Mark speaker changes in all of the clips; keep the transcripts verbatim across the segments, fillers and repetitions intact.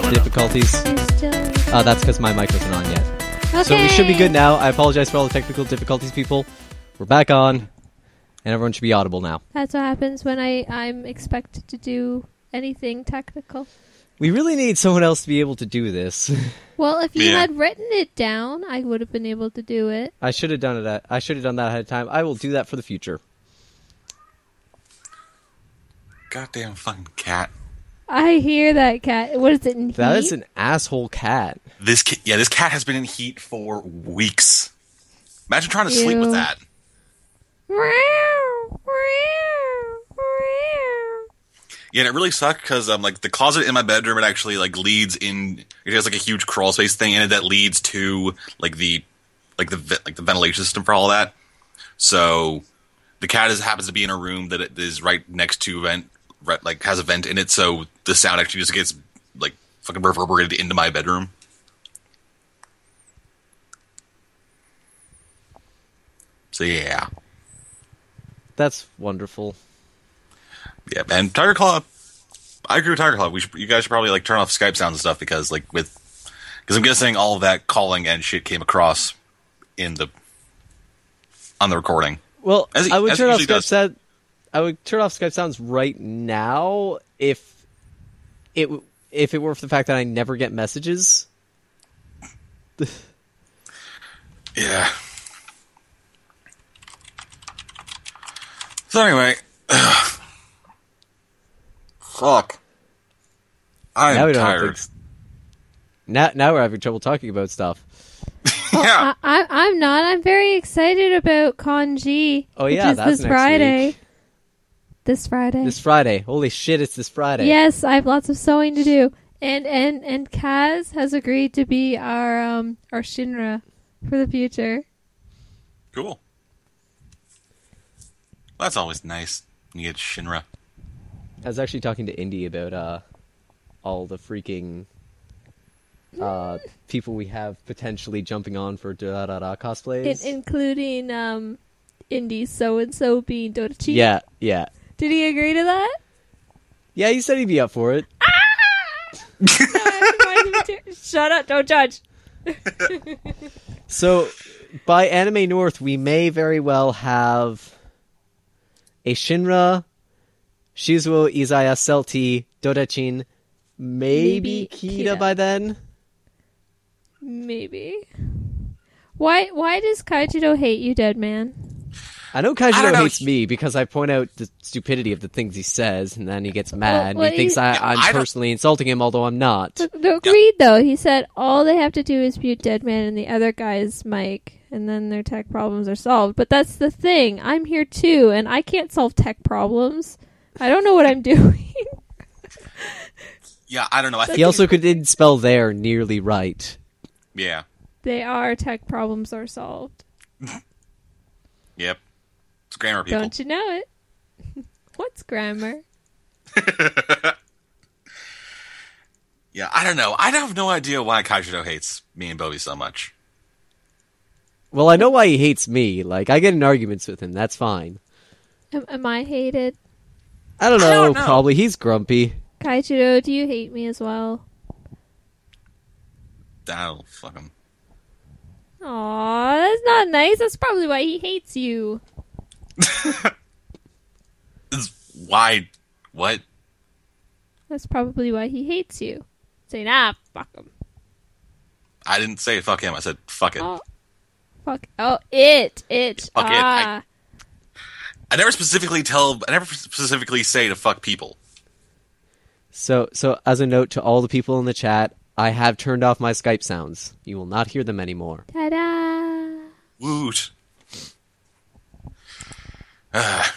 Speaker 1: difficulties. Uh, that's because my mic wasn't on yet.
Speaker 2: Okay.
Speaker 1: So we should be good now. I apologize for all the technical difficulties, people. We're back on, and everyone should be audible now.
Speaker 2: That's what happens when I, I'm expected to do anything technical.
Speaker 1: We really need someone else to be able to do this.
Speaker 2: Well, if you
Speaker 3: Yeah.
Speaker 2: had written it down, I would have been able to do it.
Speaker 1: I should have done it. At, I should have done that ahead of time. I will do that for the future.
Speaker 3: Goddamn fucking cat.
Speaker 2: I hear that cat. What is it in
Speaker 1: That
Speaker 2: heat?
Speaker 1: is an asshole cat.
Speaker 3: This ca- yeah, this cat has been in heat for weeks. Imagine trying to sleep with
Speaker 2: Ew.
Speaker 3: that. Yeah, and it really sucked because um, like the closet in my bedroom, it actually like leads in. It has like a huge crawl space thing in it that leads to like the like the ve- like the ventilation system for all that. So the cat is happens to be in a room that it is right next to vent, right, like has a vent in it. So the sound actually just gets like fucking reverberated into my bedroom. So yeah.
Speaker 1: That's wonderful.
Speaker 3: Yeah, and Tiger Claw. I agree with Tiger Claw. We should, you guys should probably like turn off Skype sounds and stuff because, like, with because I'm guessing all of that calling and shit came across in the on the recording.
Speaker 1: Well,
Speaker 3: As it-
Speaker 1: I would
Speaker 3: as it
Speaker 1: turn off
Speaker 3: usually
Speaker 1: Skype
Speaker 3: does.
Speaker 1: sound. I would turn off Skype sounds right now if it w- if it were for the fact that I never get messages.
Speaker 3: Yeah. So anyway, fuck. I
Speaker 1: now
Speaker 3: am
Speaker 1: we don't have
Speaker 3: tired.
Speaker 1: to ex- now, now we're having trouble talking about stuff.
Speaker 3: Yeah.
Speaker 2: I, I, I'm not. I'm very excited about Kanji.
Speaker 1: Oh, yeah,
Speaker 2: which is
Speaker 1: that's
Speaker 2: this
Speaker 1: next
Speaker 2: Friday.
Speaker 1: week.
Speaker 2: This Friday.
Speaker 1: This Friday. Holy shit! It's this Friday.
Speaker 2: Yes, I have lots of sewing to do. And and and Kaz has agreed to be our um our Shinra for the future.
Speaker 3: Cool. Well, that's always nice. You get Shinra.
Speaker 1: I was actually talking to Indy about uh, all the freaking uh, people we have potentially jumping on for da da da cosplays.
Speaker 2: In, including um Indy's so and so being Dotachi.
Speaker 1: yeah, yeah,
Speaker 2: Did he agree to that?
Speaker 1: yeah. You said he'd be up for it.
Speaker 2: No, I have no idea. Shut up! Don't judge.
Speaker 1: So, by Anime North, we may very well have a Shinra, Shizuo Izaya Celti, Dodechin, maybe,
Speaker 2: Maybe
Speaker 1: Kita,
Speaker 2: Kita.
Speaker 1: by then.
Speaker 2: Maybe. Why? Why does Kaijido hate you, dead man?
Speaker 1: I know
Speaker 3: I
Speaker 1: Kaijido
Speaker 3: don't know,
Speaker 1: hates
Speaker 3: he-
Speaker 1: me because I point out the stupidity of the things he says, and then he gets mad,
Speaker 2: well,
Speaker 1: and he thinks
Speaker 2: he-
Speaker 1: I,
Speaker 3: Yeah,
Speaker 1: I'm
Speaker 3: I don't-
Speaker 1: personally insulting him, although I'm not.
Speaker 2: Look, look, Agreed, though. He said all they have to do is mute dead man and the other guy's mic, and then their tech problems are solved. But that's the thing. I'm here too, and I can't solve tech problems. I don't know what I'm doing.
Speaker 3: Yeah, I don't know. I think
Speaker 1: He also could didn't spell there nearly right.
Speaker 3: Yeah.
Speaker 2: They are tech problems are solved.
Speaker 3: Yep. It's grammar people.
Speaker 2: Don't you know it? What's grammar?
Speaker 3: Yeah, I don't know. I have no idea why Kaijido hates me and Bobby so much.
Speaker 1: Well, I know why he hates me. Like, I get in arguments with him. That's fine.
Speaker 2: Am, am I hated?
Speaker 1: I don't
Speaker 3: I
Speaker 1: know.
Speaker 3: don't know.
Speaker 1: Probably he's grumpy.
Speaker 2: Kaijido, do you hate me as well?
Speaker 3: Oh, fuck him.
Speaker 2: Aw, that's not nice. That's probably why he hates you.
Speaker 3: Why? What?
Speaker 2: That's probably why he hates you. Say, nah, fuck him.
Speaker 3: I didn't say fuck him. I said fuck it.
Speaker 2: Oh, fuck. Oh, it. It.
Speaker 3: Fuck it.
Speaker 2: ah.
Speaker 3: I never specifically tell. I never specifically say to fuck people.
Speaker 1: So, so as a note to all the people in the chat, I have turned off my Skype sounds. You will not hear them anymore.
Speaker 2: Ta-da.
Speaker 3: Woot. Ah.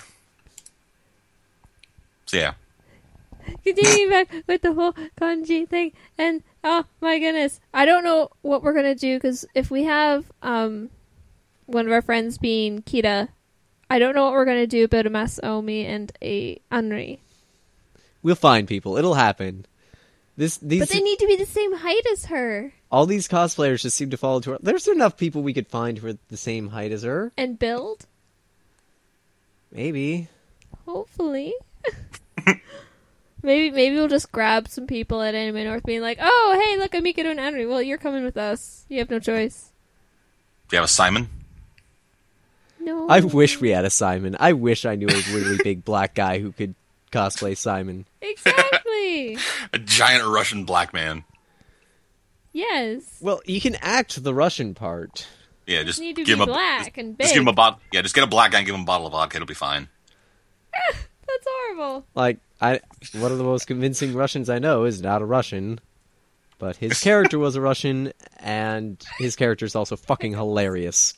Speaker 3: So yeah.
Speaker 2: Continuing back with the whole kanji thing, and oh my goodness, I don't know what we're gonna do because if we have um one of our friends being Kita, I don't know what we're gonna do about a Masaomi and a Anri.
Speaker 1: We'll find people. It'll happen. This, these,
Speaker 2: But they need to be the same height as her
Speaker 1: all these cosplayers just seem to fall into. Our, there's enough people we could find who are the same height as her.
Speaker 2: and build.
Speaker 1: Maybe.
Speaker 2: Hopefully. Maybe maybe we'll just grab some people at Anime North being like, oh, hey, look, Amika doing anime. Well, you're coming with us. You have no choice.
Speaker 3: Do you have a Simon?
Speaker 2: No.
Speaker 1: I wish we had a Simon. I wish I knew a really big black guy who could cosplay Simon.
Speaker 2: Exactly.
Speaker 3: A giant Russian black man.
Speaker 2: Yes.
Speaker 1: Well, you can act the Russian part.
Speaker 3: Yeah, just
Speaker 2: Need to
Speaker 3: give
Speaker 2: be
Speaker 3: him a
Speaker 2: black
Speaker 3: just,
Speaker 2: and
Speaker 3: just give him a
Speaker 2: big.
Speaker 3: bottle. Yeah, just get a black guy and give him a bottle of vodka. It'll be fine.
Speaker 2: That's horrible.
Speaker 1: Like, I one of the most convincing Russians I know is not a Russian, but his character was a Russian, and his character is also fucking hilarious.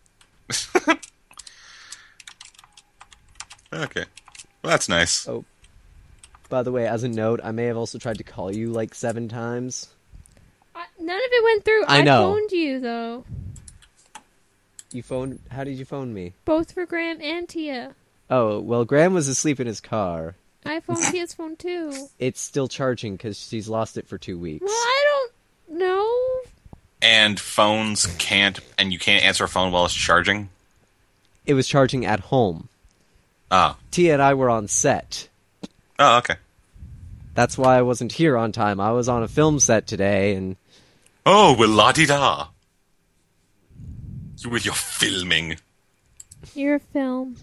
Speaker 3: Okay, well that's nice.
Speaker 1: Oh, by the way, as a note, I may have also tried to call you like seven times.
Speaker 2: I, none of it went through.
Speaker 1: I know.
Speaker 2: phoned you, though.
Speaker 1: You phoned? How did you phone me?
Speaker 2: Both for Graham and Tia.
Speaker 1: Oh, well, Graham was asleep in his car.
Speaker 2: I phoned Tia's phone, too.
Speaker 1: It's still charging because she's lost it for two weeks.
Speaker 2: Well, I don't know.
Speaker 3: And phones can't, and you can't answer a phone while it's charging.
Speaker 1: It was charging at home.
Speaker 3: Oh,
Speaker 1: Tia and I were on set.
Speaker 3: oh, okay.
Speaker 1: That's why I wasn't here on time. I was on a film set today, and
Speaker 3: Oh, well, la di da. You with your filming.
Speaker 2: You're a film.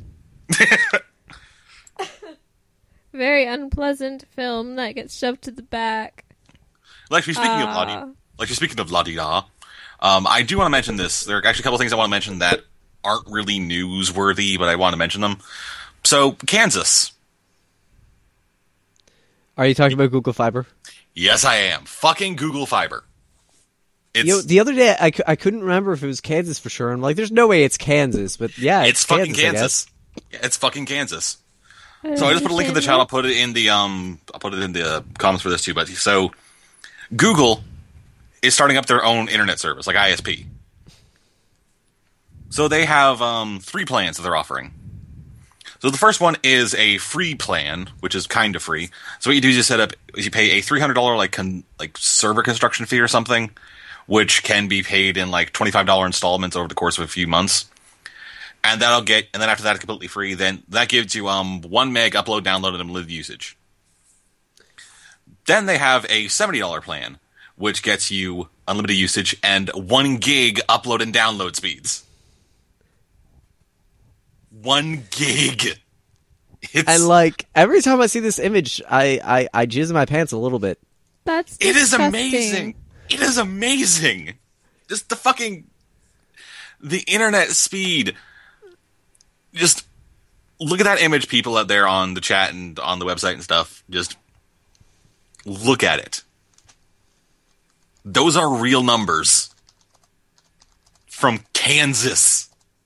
Speaker 2: Very unpleasant film that gets shoved to the back.
Speaker 3: Like, speaking of
Speaker 2: Ah.
Speaker 3: la di, like speaking of la di da, um, I do want to mention this. There are actually a couple things I want to mention that aren't really newsworthy, but I want to mention them. So, Kansas.
Speaker 1: are you talking about Google Fiber?
Speaker 3: Yes, I am. Fucking Google Fiber. It's
Speaker 1: You know, the other day I, cou- I couldn't remember if it was Kansas for sure. I'm like, there's no way it's Kansas, but yeah, it's,
Speaker 3: it's fucking
Speaker 1: Kansas. I
Speaker 3: Kansas.
Speaker 1: guess.
Speaker 3: Yeah, it's fucking Kansas.
Speaker 2: I
Speaker 3: So I just put a link in the
Speaker 2: understand
Speaker 3: chat. I'll
Speaker 2: that.
Speaker 3: put it in the um. I'll put it in the uh, comments for this too. But so, Google is starting up their own internet service, like I S P. So they have um three plans that they're offering. So the first one is a free plan, which is kind of free. So what you do is you set up, is you pay a three hundred dollar like con, like server construction fee or something, which can be paid in like twenty five dollar installments over the course of a few months. And that'll get, and then after that, it's completely free. Then that gives you um one meg upload, download, and unlimited usage. Then they have a seventy dollar plan, which gets you unlimited usage and one gig upload and download speeds. One gig. It's,
Speaker 1: And like every time I see this image, I, I, I jizz in my pants a little bit.
Speaker 2: That's
Speaker 3: it is
Speaker 2: disgusting.
Speaker 3: amazing. It is amazing. Just the fucking the internet speed. Just look at that image, people out there on the chat and on the website and stuff. Just look at it. Those are real numbers from Kansas.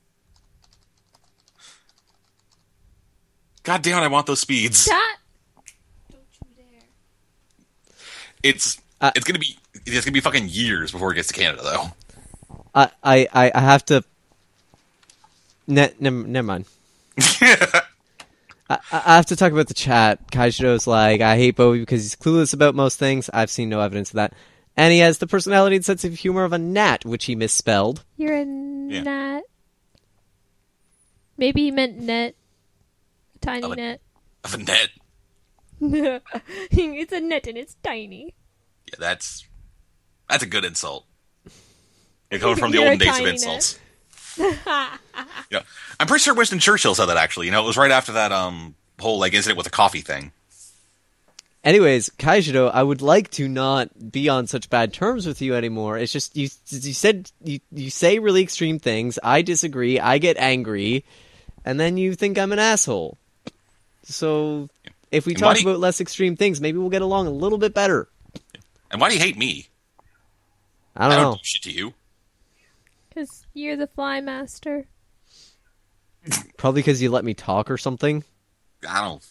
Speaker 3: God damn it, I want those speeds.
Speaker 2: That. Don't you dare.
Speaker 3: It's
Speaker 1: Uh,
Speaker 3: it's gonna be it's gonna be fucking years before it gets to Canada, though.
Speaker 1: I, I, I, I have to. Ne- never, never mind. I, I have to talk about the chat. Kaishiro's like, I hate Bowie because he's clueless about most things. I've seen no evidence of that. And he has the personality and sense of humor of a gnat, which he misspelled.
Speaker 2: You're a gnat. Maybe he meant net. A tiny
Speaker 3: Of a-
Speaker 2: net.
Speaker 3: Of a net.
Speaker 2: It's a net and it's tiny.
Speaker 3: Yeah, that's that's a good insult. You're coming from the
Speaker 2: You're a
Speaker 3: olden days of
Speaker 2: tiny
Speaker 3: insults. Yeah, I'm pretty sure Winston Churchill said that actually. You know, it was right after that um whole like incident with the coffee thing.
Speaker 1: Anyways, Kaishiro, I would like to not be on such bad terms with you anymore. It's just you. You said you you say really extreme things. I disagree. I get angry, and then you think I'm an asshole. So if we
Speaker 3: And why
Speaker 1: talk
Speaker 3: do you-
Speaker 1: about less extreme things, maybe we'll get along a little bit better.
Speaker 3: And why do you hate me?
Speaker 1: I don't
Speaker 3: I don't
Speaker 1: know.
Speaker 3: do shit to you.
Speaker 2: Because you're the fly master.
Speaker 1: Probably because you let me talk or something.
Speaker 3: I don't.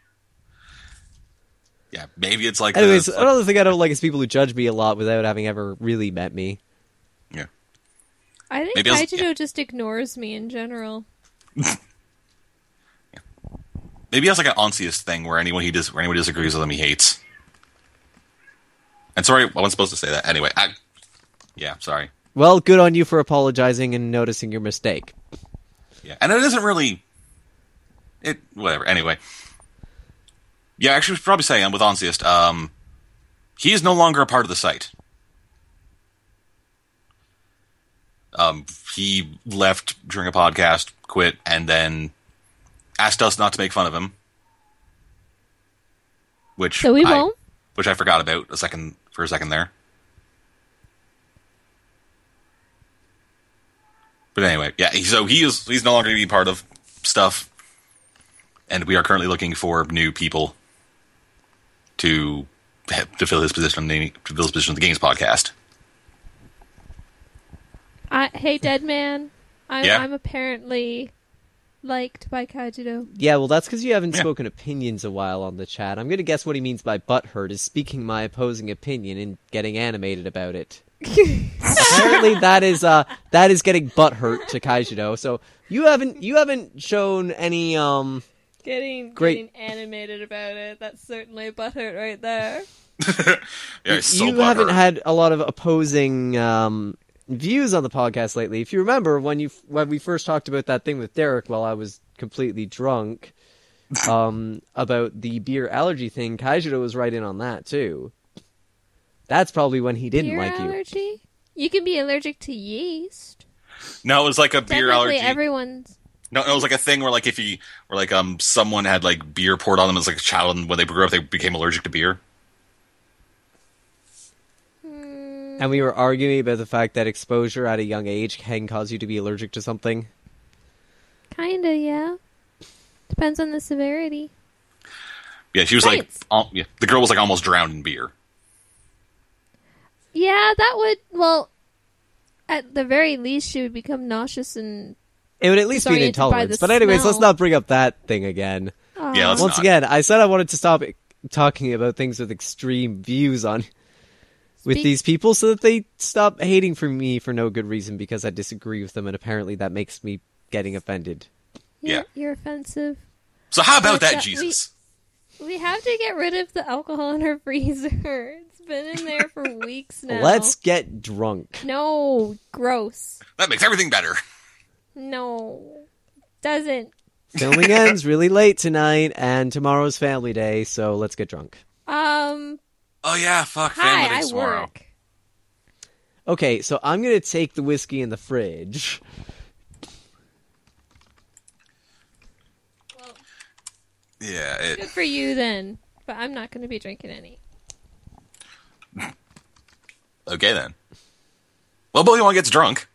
Speaker 3: Yeah, maybe it's like.
Speaker 1: Anyways,
Speaker 3: uh, it's like-
Speaker 1: another thing I don't like is people who judge me a lot without having ever really met me.
Speaker 3: yeah.
Speaker 2: I think
Speaker 3: Maybe I was-
Speaker 2: Kaijiro
Speaker 3: yeah.
Speaker 2: just ignores me in general.
Speaker 3: Maybe it's like an Onsius thing where anyone he dis- where anyone disagrees with him, he hates. And sorry, I wasn't supposed to say that. Anyway, I. Yeah, sorry.
Speaker 1: Well, good on you for apologizing and noticing your mistake.
Speaker 3: Yeah, and it isn't really. It whatever. Anyway, Yeah, actually, we should probably say um, with Onsiest, um, he is no longer a part of the site. Um, he left during a podcast, quit, and then asked us not to make fun of him. Which
Speaker 2: So we
Speaker 3: I,
Speaker 2: won't?
Speaker 3: Which I forgot about a second for a second there. But anyway, yeah. So he is he's no longer going to be part of stuff, and we are currently looking for new people to to fill his position on the to fill his position on the Games podcast.
Speaker 2: I, hey, Dead Man. I'm,
Speaker 3: Yeah?
Speaker 2: I'm apparently liked by Kaijudo.
Speaker 1: Yeah, well, that's because you haven't
Speaker 3: Yeah.
Speaker 1: spoken opinions a while on the chat. I'm going to guess what he means by butthurt is speaking my opposing opinion and getting animated about it. Apparently, that is uh that is getting butthurt to Kaijudo. So you haven't you haven't shown any um
Speaker 2: Getting,
Speaker 1: Great.
Speaker 2: getting animated about it. That's certainly butthurt right there.
Speaker 3: Yeah, he's so
Speaker 1: you haven't
Speaker 3: butthurt.
Speaker 1: had a lot of opposing um views on the podcast lately. If you remember when you when we first talked about that thing with Derek while I was completely drunk um about the beer allergy thing, Kaijudo was right in on that too. That's probably when he didn't
Speaker 2: Beer
Speaker 1: like you.
Speaker 2: allergy? You can be allergic to yeast.
Speaker 3: No, it was like a beer
Speaker 2: Technically,
Speaker 3: allergy.
Speaker 2: everyone's.
Speaker 3: No, no, it was like a thing where, like, if you, or like, um, someone had like beer poured on them as like a child, and when they grew up, they became allergic to beer.
Speaker 2: Hmm,
Speaker 1: And we were arguing about the fact that exposure at a young age can cause you to be allergic to something.
Speaker 2: kinda, yeah. Depends on the severity.
Speaker 3: Yeah, she was
Speaker 2: Science.
Speaker 3: like, al- yeah, the girl was like almost drowned in beer.
Speaker 2: Yeah, that would. Well, at the very least, she would become nauseous and.
Speaker 1: It would at least be an
Speaker 2: Disoriented by
Speaker 1: intolerance.
Speaker 2: the
Speaker 1: But anyways, let's
Speaker 2: smell.
Speaker 1: not bring up that thing again.
Speaker 2: Uh,
Speaker 3: Yeah, let's
Speaker 1: Once
Speaker 3: not.
Speaker 1: again, I said I wanted to stop it- talking about things with extreme views on with
Speaker 2: Speak-
Speaker 1: these people so that they stop hating for me for no good reason because I disagree with them, and apparently that makes me getting offended.
Speaker 2: You're,
Speaker 3: Yeah.
Speaker 2: you're offensive.
Speaker 3: So how about
Speaker 2: But
Speaker 3: that,
Speaker 2: that-
Speaker 3: Jesus?
Speaker 2: We have to get rid of the alcohol in her freezer. It's been in there for weeks now.
Speaker 1: Let's get drunk.
Speaker 2: No, gross.
Speaker 3: That makes everything better.
Speaker 2: No, doesn't.
Speaker 1: Filming ends really late tonight, and tomorrow's family day, so let's get drunk.
Speaker 2: Um.
Speaker 3: Oh yeah, fuck, family
Speaker 2: Hi,
Speaker 3: day
Speaker 2: I
Speaker 3: tomorrow.
Speaker 2: work.
Speaker 1: Okay, so I'm gonna take the whiskey in the fridge.
Speaker 2: Well,
Speaker 3: Yeah,
Speaker 2: good
Speaker 3: it,
Speaker 2: for you then. But I'm not going to be drinking any.
Speaker 3: okay then. Well, Billy one gets drunk.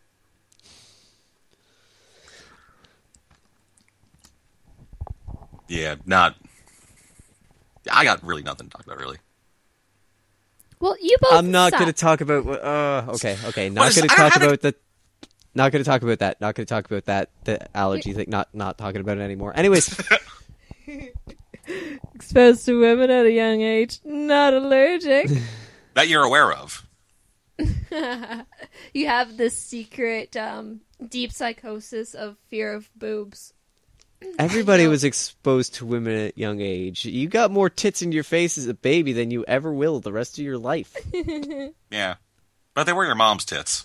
Speaker 3: Yeah, not. I got really nothing to talk about, really.
Speaker 2: Well, you both.
Speaker 1: I'm not
Speaker 2: suck.
Speaker 1: going to talk about. what- Uh, okay, okay,
Speaker 3: What
Speaker 1: not
Speaker 3: is-
Speaker 1: going to
Speaker 3: I
Speaker 1: talk
Speaker 3: haven't-
Speaker 1: about the. Not going to talk about that. Not going to talk about that. The allergy thing. Not not talking about it anymore. Anyways,
Speaker 2: Exposed to women at a young age. Not allergic.
Speaker 3: That you're aware of.
Speaker 2: You have this secret, um, deep psychosis of fear of boobs.
Speaker 1: everybody
Speaker 2: know.
Speaker 1: was exposed to women at a young age. You got more tits in your face as a baby than you ever will the rest of your life.
Speaker 3: Yeah. But they were your mom's tits.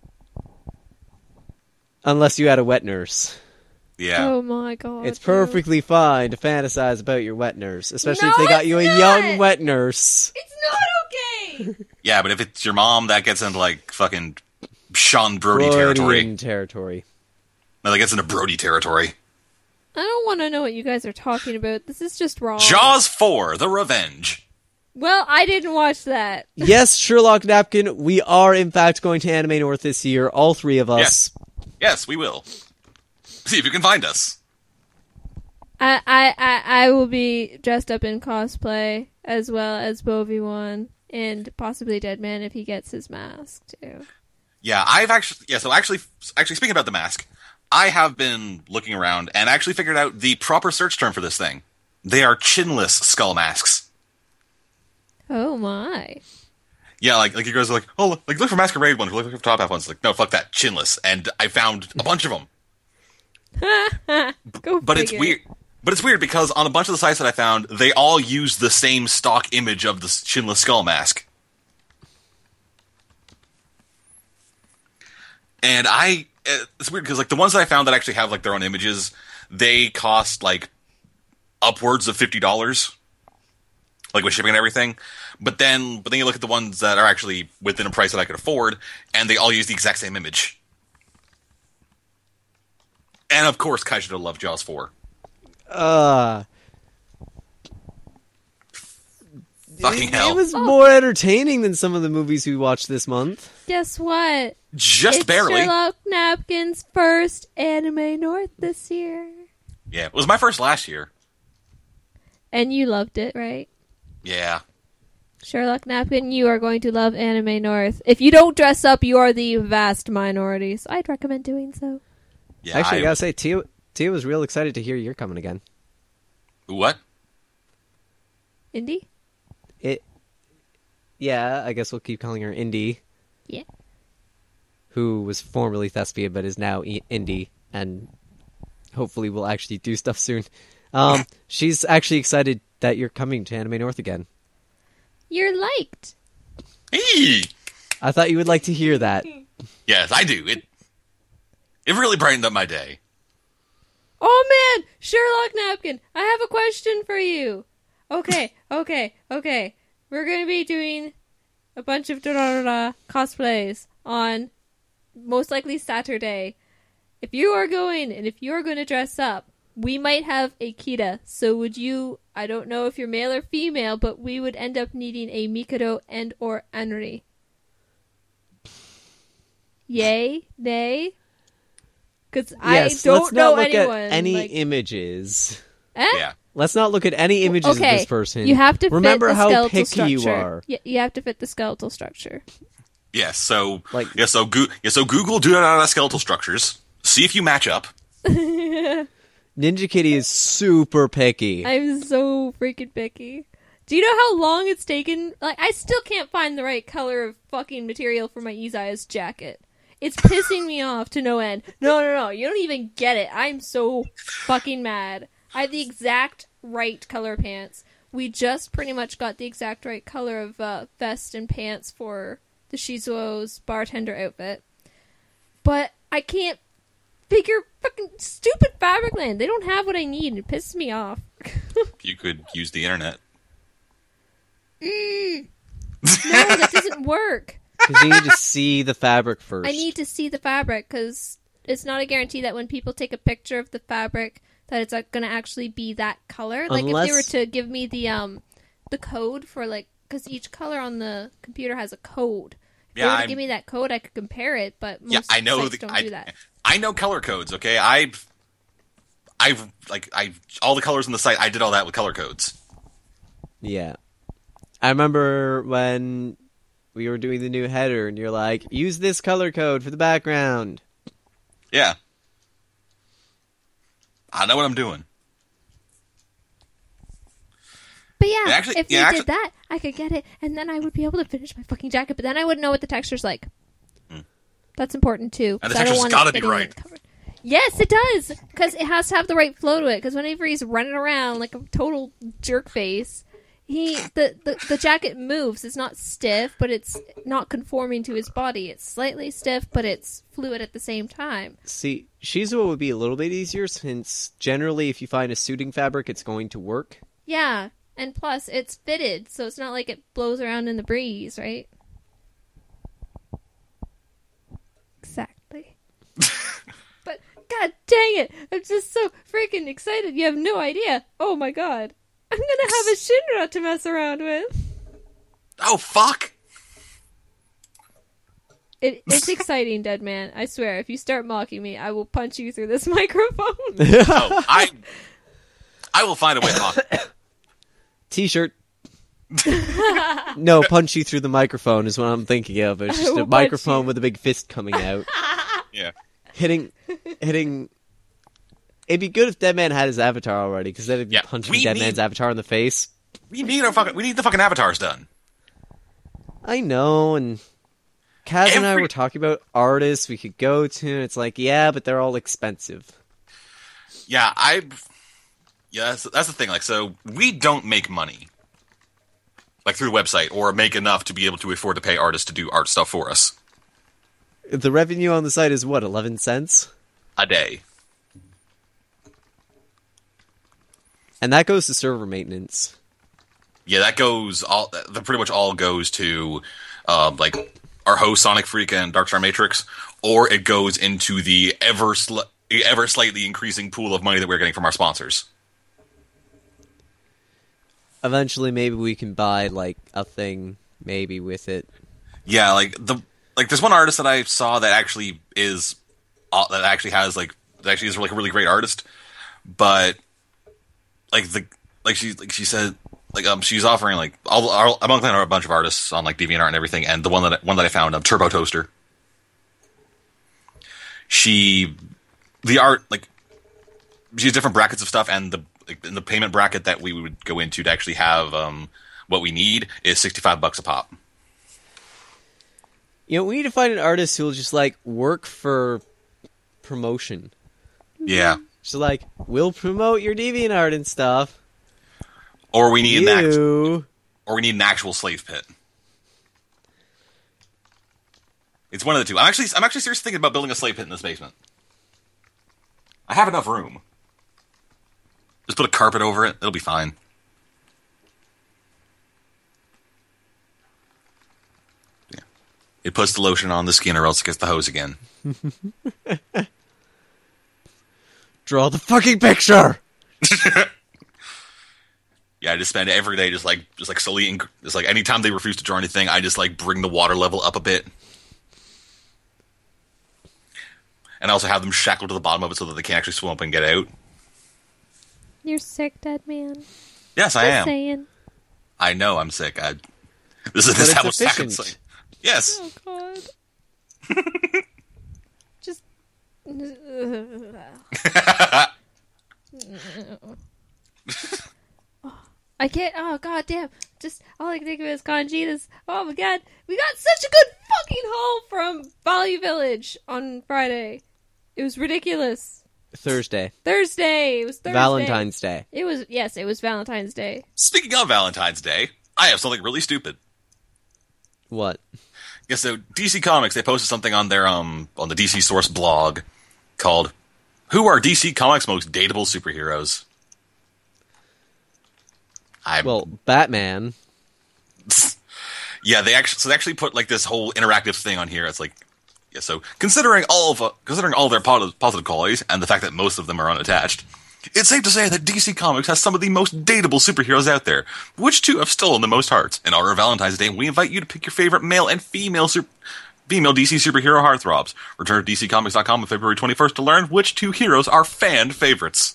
Speaker 1: Unless you had a wet nurse.
Speaker 3: Yeah.
Speaker 2: Oh my god.
Speaker 1: It's
Speaker 2: no.
Speaker 1: perfectly fine to fantasize about your wet nurse, especially if
Speaker 2: No,
Speaker 1: they got
Speaker 2: it's
Speaker 1: you a
Speaker 2: not!
Speaker 1: young wet nurse.
Speaker 2: It's not okay.
Speaker 3: Yeah, but if it's your mom, that gets into, like, fucking Sean Brody territory.
Speaker 1: Freudian territory.
Speaker 3: No, that gets into Brody territory.
Speaker 2: I don't want to know what you guys are talking about. This is just wrong.
Speaker 3: Jaws four, The Revenge.
Speaker 2: Well, I didn't watch that.
Speaker 1: Yes, Sherlock Napkin, we are in fact going to Anime North this year, all three of us.
Speaker 3: Yes. Yes, we will. See if you can find us.
Speaker 2: I, I, I, I will be dressed up in cosplay as well as Bovie one and possibly Deadman if he gets his mask too.
Speaker 3: Yeah, I've actually, yeah, so actually, actually speaking about the mask, I have been looking around and actually figured out the proper search term for this thing. They are chinless skull masks.
Speaker 2: Oh my.
Speaker 3: Yeah, like, like you guys are like, oh, like look for masquerade ones, look for top half ones. Like, no, fuck that, chinless. And I found a bunch of them.
Speaker 2: Go
Speaker 3: But it's
Speaker 2: figure.
Speaker 3: weird. But it's weird because on a bunch of the sites that I found, they all use the same stock image of the chinless skull mask. And I, it's weird because like the ones that I found that actually have like their own images, they cost like upwards of fifty dollars. like with shipping and everything. But then, but then you look at the ones that are actually within a price that I could afford, and they all use the exact same image. And of course, Kaijiro loved Jaws four.
Speaker 1: Uh,
Speaker 3: Fucking
Speaker 1: it,
Speaker 3: hell!
Speaker 1: It was more entertaining than some of the movies we watched this month.
Speaker 2: Guess what?
Speaker 3: Just
Speaker 2: it's
Speaker 3: barely.
Speaker 2: Sherlock Napkin's first Anime North this year.
Speaker 3: Yeah, it was my first last year.
Speaker 2: And you loved it, right?
Speaker 3: Yeah.
Speaker 2: Sherlock Napkin, you are going to love Anime North. If you don't dress up, you are the vast minority. So I'd recommend doing so.
Speaker 3: Yeah.
Speaker 1: Actually, I,
Speaker 3: I
Speaker 1: gotta say, Tia, Tia was real excited to hear you're coming again.
Speaker 3: What?
Speaker 2: Indy?
Speaker 1: It. Yeah, I guess we'll keep calling her Indy.
Speaker 2: Yeah.
Speaker 1: Who was formerly Thespia, but is now I- Indy, and hopefully will actually do stuff soon. Um, she's actually excited that you're coming to Anime North again.
Speaker 2: You're liked.
Speaker 3: Hey!
Speaker 1: I thought you would like to hear that.
Speaker 3: Yes, I do. It it really brightened up my day.
Speaker 2: Oh man, Sherlock Napkin, I have a question for you. Okay, okay, okay. We're going to be doing a bunch of da-da-da-da cosplays on most likely Saturday. If you are going and if you're going to dress up, we might have a Kita. So would you, I don't know if you're male or female, but we would end up needing a Mikado and or Anri. Yay? Nay? Because
Speaker 1: Yes,
Speaker 2: I don't
Speaker 1: let's
Speaker 2: know
Speaker 1: not look
Speaker 2: anyone.
Speaker 1: at any
Speaker 2: like,
Speaker 1: images.
Speaker 2: eh?
Speaker 3: Yeah.
Speaker 1: Let's not look at any images
Speaker 2: okay.
Speaker 1: of this person.
Speaker 2: You have to
Speaker 1: remember
Speaker 2: fit the
Speaker 1: how
Speaker 2: skeletal
Speaker 1: picky
Speaker 2: structure.
Speaker 1: you are.
Speaker 2: Y- you have to fit the skeletal structure.
Speaker 3: Yes, so
Speaker 1: Like-
Speaker 3: yeah, so go- yeah, so Google do not skeletal structures. See if you match up.
Speaker 1: Ninja Kitty is super picky.
Speaker 2: I'm so freaking picky. Do you know how long it's taken? Like, I still can't find the right color of fucking material for my Isaiah's jacket. It's pissing me off to no end. No, no, no. You don't even get it. I'm so fucking mad. I have the exact right color pants. We just pretty much got the exact right color of uh, vest and pants for the Shizuo's bartender outfit. But I can't figure fucking stupid Fabric Land. They don't have what I need. It pisses me off.
Speaker 3: You could use the internet.
Speaker 2: Mm. No, that doesn't work.
Speaker 1: Because you need to see the fabric first.
Speaker 2: I need to see the fabric because it's not a guarantee that when people take a picture of the fabric that it's going to actually be that color. Like
Speaker 1: Unless-
Speaker 2: if they were to give me the um the code for like because each color on the computer has a code. If
Speaker 3: Yeah,
Speaker 2: they were to
Speaker 3: I'm-
Speaker 2: give me that code, I could compare it. But most
Speaker 3: Yeah, I know
Speaker 2: sites
Speaker 3: the,
Speaker 2: don't
Speaker 3: I,
Speaker 2: do that.
Speaker 3: I know color codes. Okay, I, I've like I all the colors on the site. I did all that with color codes.
Speaker 1: Yeah. I remember when we were doing the new header and you're like, use this color code for the background.
Speaker 3: Yeah, I know what I'm doing.
Speaker 2: But yeah,
Speaker 3: Yeah, actually-
Speaker 2: if
Speaker 3: yeah,
Speaker 2: you
Speaker 3: actually-
Speaker 2: did that, I could get it, and then I would be able to finish my fucking jacket. But then I would know what the texture's like.
Speaker 3: Hmm.
Speaker 2: That's important too.
Speaker 3: And the
Speaker 2: 'cause I don't
Speaker 3: texture's
Speaker 2: want
Speaker 3: gotta
Speaker 2: it
Speaker 3: be
Speaker 2: getting,
Speaker 3: right.
Speaker 2: like, covered. Yes, it does, because it has to have the right flow to it. Because whenever he's running around like a total jerk face, he the, the the jacket moves. It's not stiff, but it's not conforming to his body. It's slightly stiff, but it's fluid at the same time.
Speaker 1: See, Shizuo would be a little bit easier since generally if you find a suiting fabric, it's going to work.
Speaker 2: Yeah, and plus it's fitted, so it's not like it blows around in the breeze, right? Exactly. But god dang it, I'm just so freaking excited. You have no idea. Oh my god. I'm gonna have a Shinra to mess around with.
Speaker 3: Oh fuck!
Speaker 2: It, it's exciting, Dead Man. I swear, if you start mocking me, I will punch you through this microphone.
Speaker 3: Oh, I, I will find a way to mock.
Speaker 1: T-shirt. No, punch you through the microphone is what I'm thinking of. It's
Speaker 2: I
Speaker 1: just
Speaker 2: will
Speaker 1: a
Speaker 2: punch
Speaker 1: microphone
Speaker 2: you.
Speaker 1: with a big fist coming out.
Speaker 3: Yeah.
Speaker 1: hitting, hitting... It'd be good if Dead Man had his avatar already, because then it'd be
Speaker 3: Yeah,
Speaker 1: punching
Speaker 3: we
Speaker 1: Dead
Speaker 3: need-
Speaker 1: Man's avatar in the face.
Speaker 3: We need our fucking. We need the fucking avatars done.
Speaker 1: I know, and Kaz and I
Speaker 3: Every-
Speaker 1: were talking about artists we could go to, and it's like, yeah, but they're all expensive.
Speaker 3: Yeah, I. Yeah, that's, that's the thing. Like, so we don't make money, like through the website, or make enough to be able to afford to pay artists to do art stuff for us
Speaker 1: The revenue on the site is, what, eleven cents?
Speaker 3: a day.
Speaker 1: And that goes to server maintenance.
Speaker 3: Yeah, that goes all. That pretty much all goes to, uh, like our host Sonic Freak and Darkstar Matrix, or it goes into the ever sli- ever slightly increasing pool of money that we're getting from our sponsors.
Speaker 1: Eventually, maybe we can buy like a thing, maybe with it.
Speaker 3: Yeah, like the like there's one artist that I saw that actually is uh, that actually has like that actually is like a really great artist, but like the like she like she said. Like um, she's offering like all, all I'm looking at a bunch of artists on like DeviantArt and everything, and the one that one that I found, um, Turbo Toaster. She, the art like, she has different brackets of stuff, and the like, in the payment bracket that we would go into to actually have um what we need is sixty five bucks a pop.
Speaker 1: You know, we need to find an artist who will just like work for promotion.
Speaker 3: Yeah,
Speaker 1: So like, we'll promote your DeviantArt and stuff.
Speaker 3: or we need
Speaker 1: you.
Speaker 3: an actual, or we need an actual slave pit. It's one of the two. I'm actually I'm actually seriously thinking about building a slave pit in this basement. I have enough room. Just put a carpet over it. It'll be fine. Yeah. It puts the lotion on the skin or else it gets the hose again.
Speaker 1: Draw the fucking picture!
Speaker 3: Yeah, I just spend every day just like just like slowly inc- just like anytime they refuse to draw anything, I just like bring the water level up a bit. And I also have them shackled to the bottom of it so that they can't actually swim up and get out.
Speaker 2: You're sick, dead man.
Speaker 3: Yes, I
Speaker 2: Just
Speaker 3: am.
Speaker 2: saying.
Speaker 3: I know I'm sick. I, this is
Speaker 1: But
Speaker 3: this
Speaker 1: it's
Speaker 3: how much
Speaker 1: efficient.
Speaker 3: sacrifice. Yes.
Speaker 2: Oh god. Just. I can't. Oh god damn! Just all I can think of is kanji. This. Oh my god, we got such a good fucking haul from Value Village on Friday. It was ridiculous.
Speaker 1: Thursday.
Speaker 2: Thursday. It was Thursday.
Speaker 1: Valentine's Day.
Speaker 2: It was yes. It was Valentine's Day.
Speaker 3: Speaking of Valentine's Day, I have something really stupid.
Speaker 1: What?
Speaker 3: Yeah, so D C Comics, they posted something on their um on the D C Source blog called "Who are D C Comics' most dateable superheroes?" I
Speaker 1: Well, Batman.
Speaker 3: yeah, they actually so they actually put like this whole interactive thing on here. It's like yeah, so considering all of uh, considering all their positive, positive qualities and the fact that most of them are unattached, it's safe to say that D C Comics has some of the most dateable superheroes out there. Which two have stolen the most hearts? In honor of Valentine's Day, we invite you to pick your favorite male and female super, female D C superhero heartthrobs. Return to D C Comics dot com on February twenty-first to learn which two heroes are fan favorites.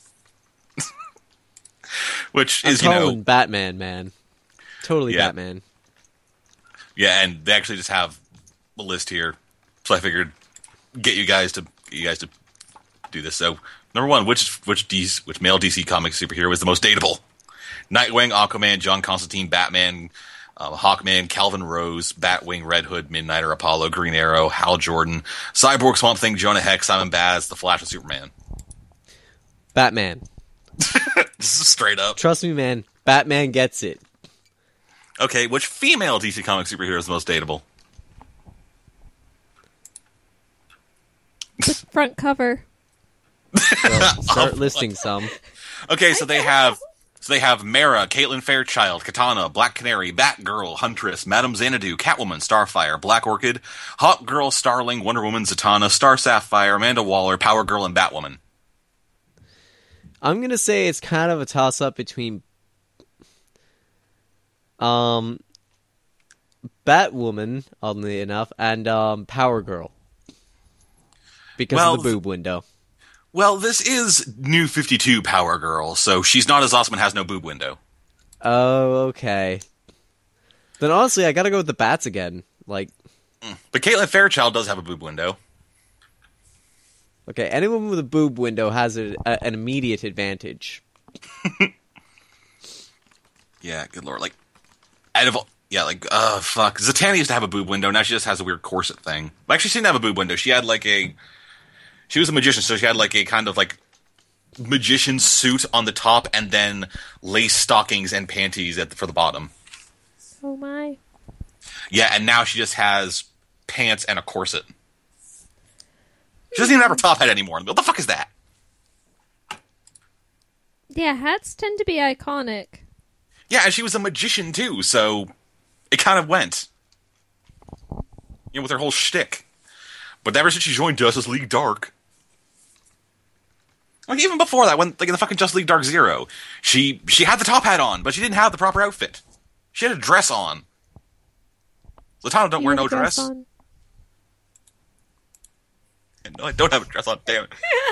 Speaker 3: Which
Speaker 1: I'm
Speaker 3: is, you know,
Speaker 1: calling Batman, man. Totally
Speaker 3: Yeah.
Speaker 1: Batman.
Speaker 3: yeah, and they actually just have a list here, so I figured get you guys to get you guys to do this. So number one, which which D C, which male D C Comics superhero is the most dateable? Nightwing, Aquaman, John Constantine, Batman, um, Hawkman, Calvin Rose, Batwing, Red Hood, Midnighter, Apollo, Green Arrow, Hal Jordan, Cyborg, Swamp Thing, Jonah Hex, Simon Baz, The Flash, and Superman.
Speaker 1: Batman.
Speaker 3: This is straight up.
Speaker 1: Trust me, man. Batman gets it.
Speaker 3: Okay, which female D C Comics superhero is the most dateable?
Speaker 2: The front cover.
Speaker 1: Well, start listing some.
Speaker 3: Okay, so they have so they have Mara, Caitlin Fairchild, Katana, Black Canary, Batgirl, Huntress, Madame Xanadu, Catwoman, Starfire, Black Orchid, Hawkgirl, Starling, Wonder Woman, Zatanna, Star Sapphire, Amanda Waller, Power Girl, and Batwoman.
Speaker 1: I'm gonna say it's kind of a toss-up between um, Batwoman, oddly enough, and um, Power Girl. Because
Speaker 3: Well,
Speaker 1: of the boob window.
Speaker 3: Well, this is New fifty-two Power Girl, so she's not as awesome and has no boob window.
Speaker 1: Oh, okay. Then honestly, I gotta go with the bats again. Like,
Speaker 3: But Caitlin Fairchild does have a boob window.
Speaker 1: okay, anyone with a boob window has a, a, an immediate advantage.
Speaker 3: Yeah, good lord. Like, out of all, yeah, like, uh, fuck. Zatanna used to have a boob window, now she just has a weird corset thing. Well, actually, she didn't have a boob window. She had, like, a... She was a magician, so she had, like, a kind of, like, magician suit on the top, and then lace stockings and panties at the, for the bottom.
Speaker 2: Oh my.
Speaker 3: Yeah, and now she just has pants and a corset. She doesn't even have her top hat anymore. What the fuck is that?
Speaker 2: Yeah, hats tend to be iconic.
Speaker 3: Yeah, and she was a magician too, so it kind of went. You know, with her whole shtick. But ever since she joined Justice League Dark, like even before that, when like in the fucking Justice League Dark Zero, she she had the top hat on, but she didn't have the proper outfit. She had a dress on. Zatanna don't
Speaker 2: You
Speaker 3: wear
Speaker 2: have
Speaker 3: no
Speaker 2: a dress
Speaker 3: dress.
Speaker 2: on?
Speaker 3: No, I don't have a dress on. Damn it.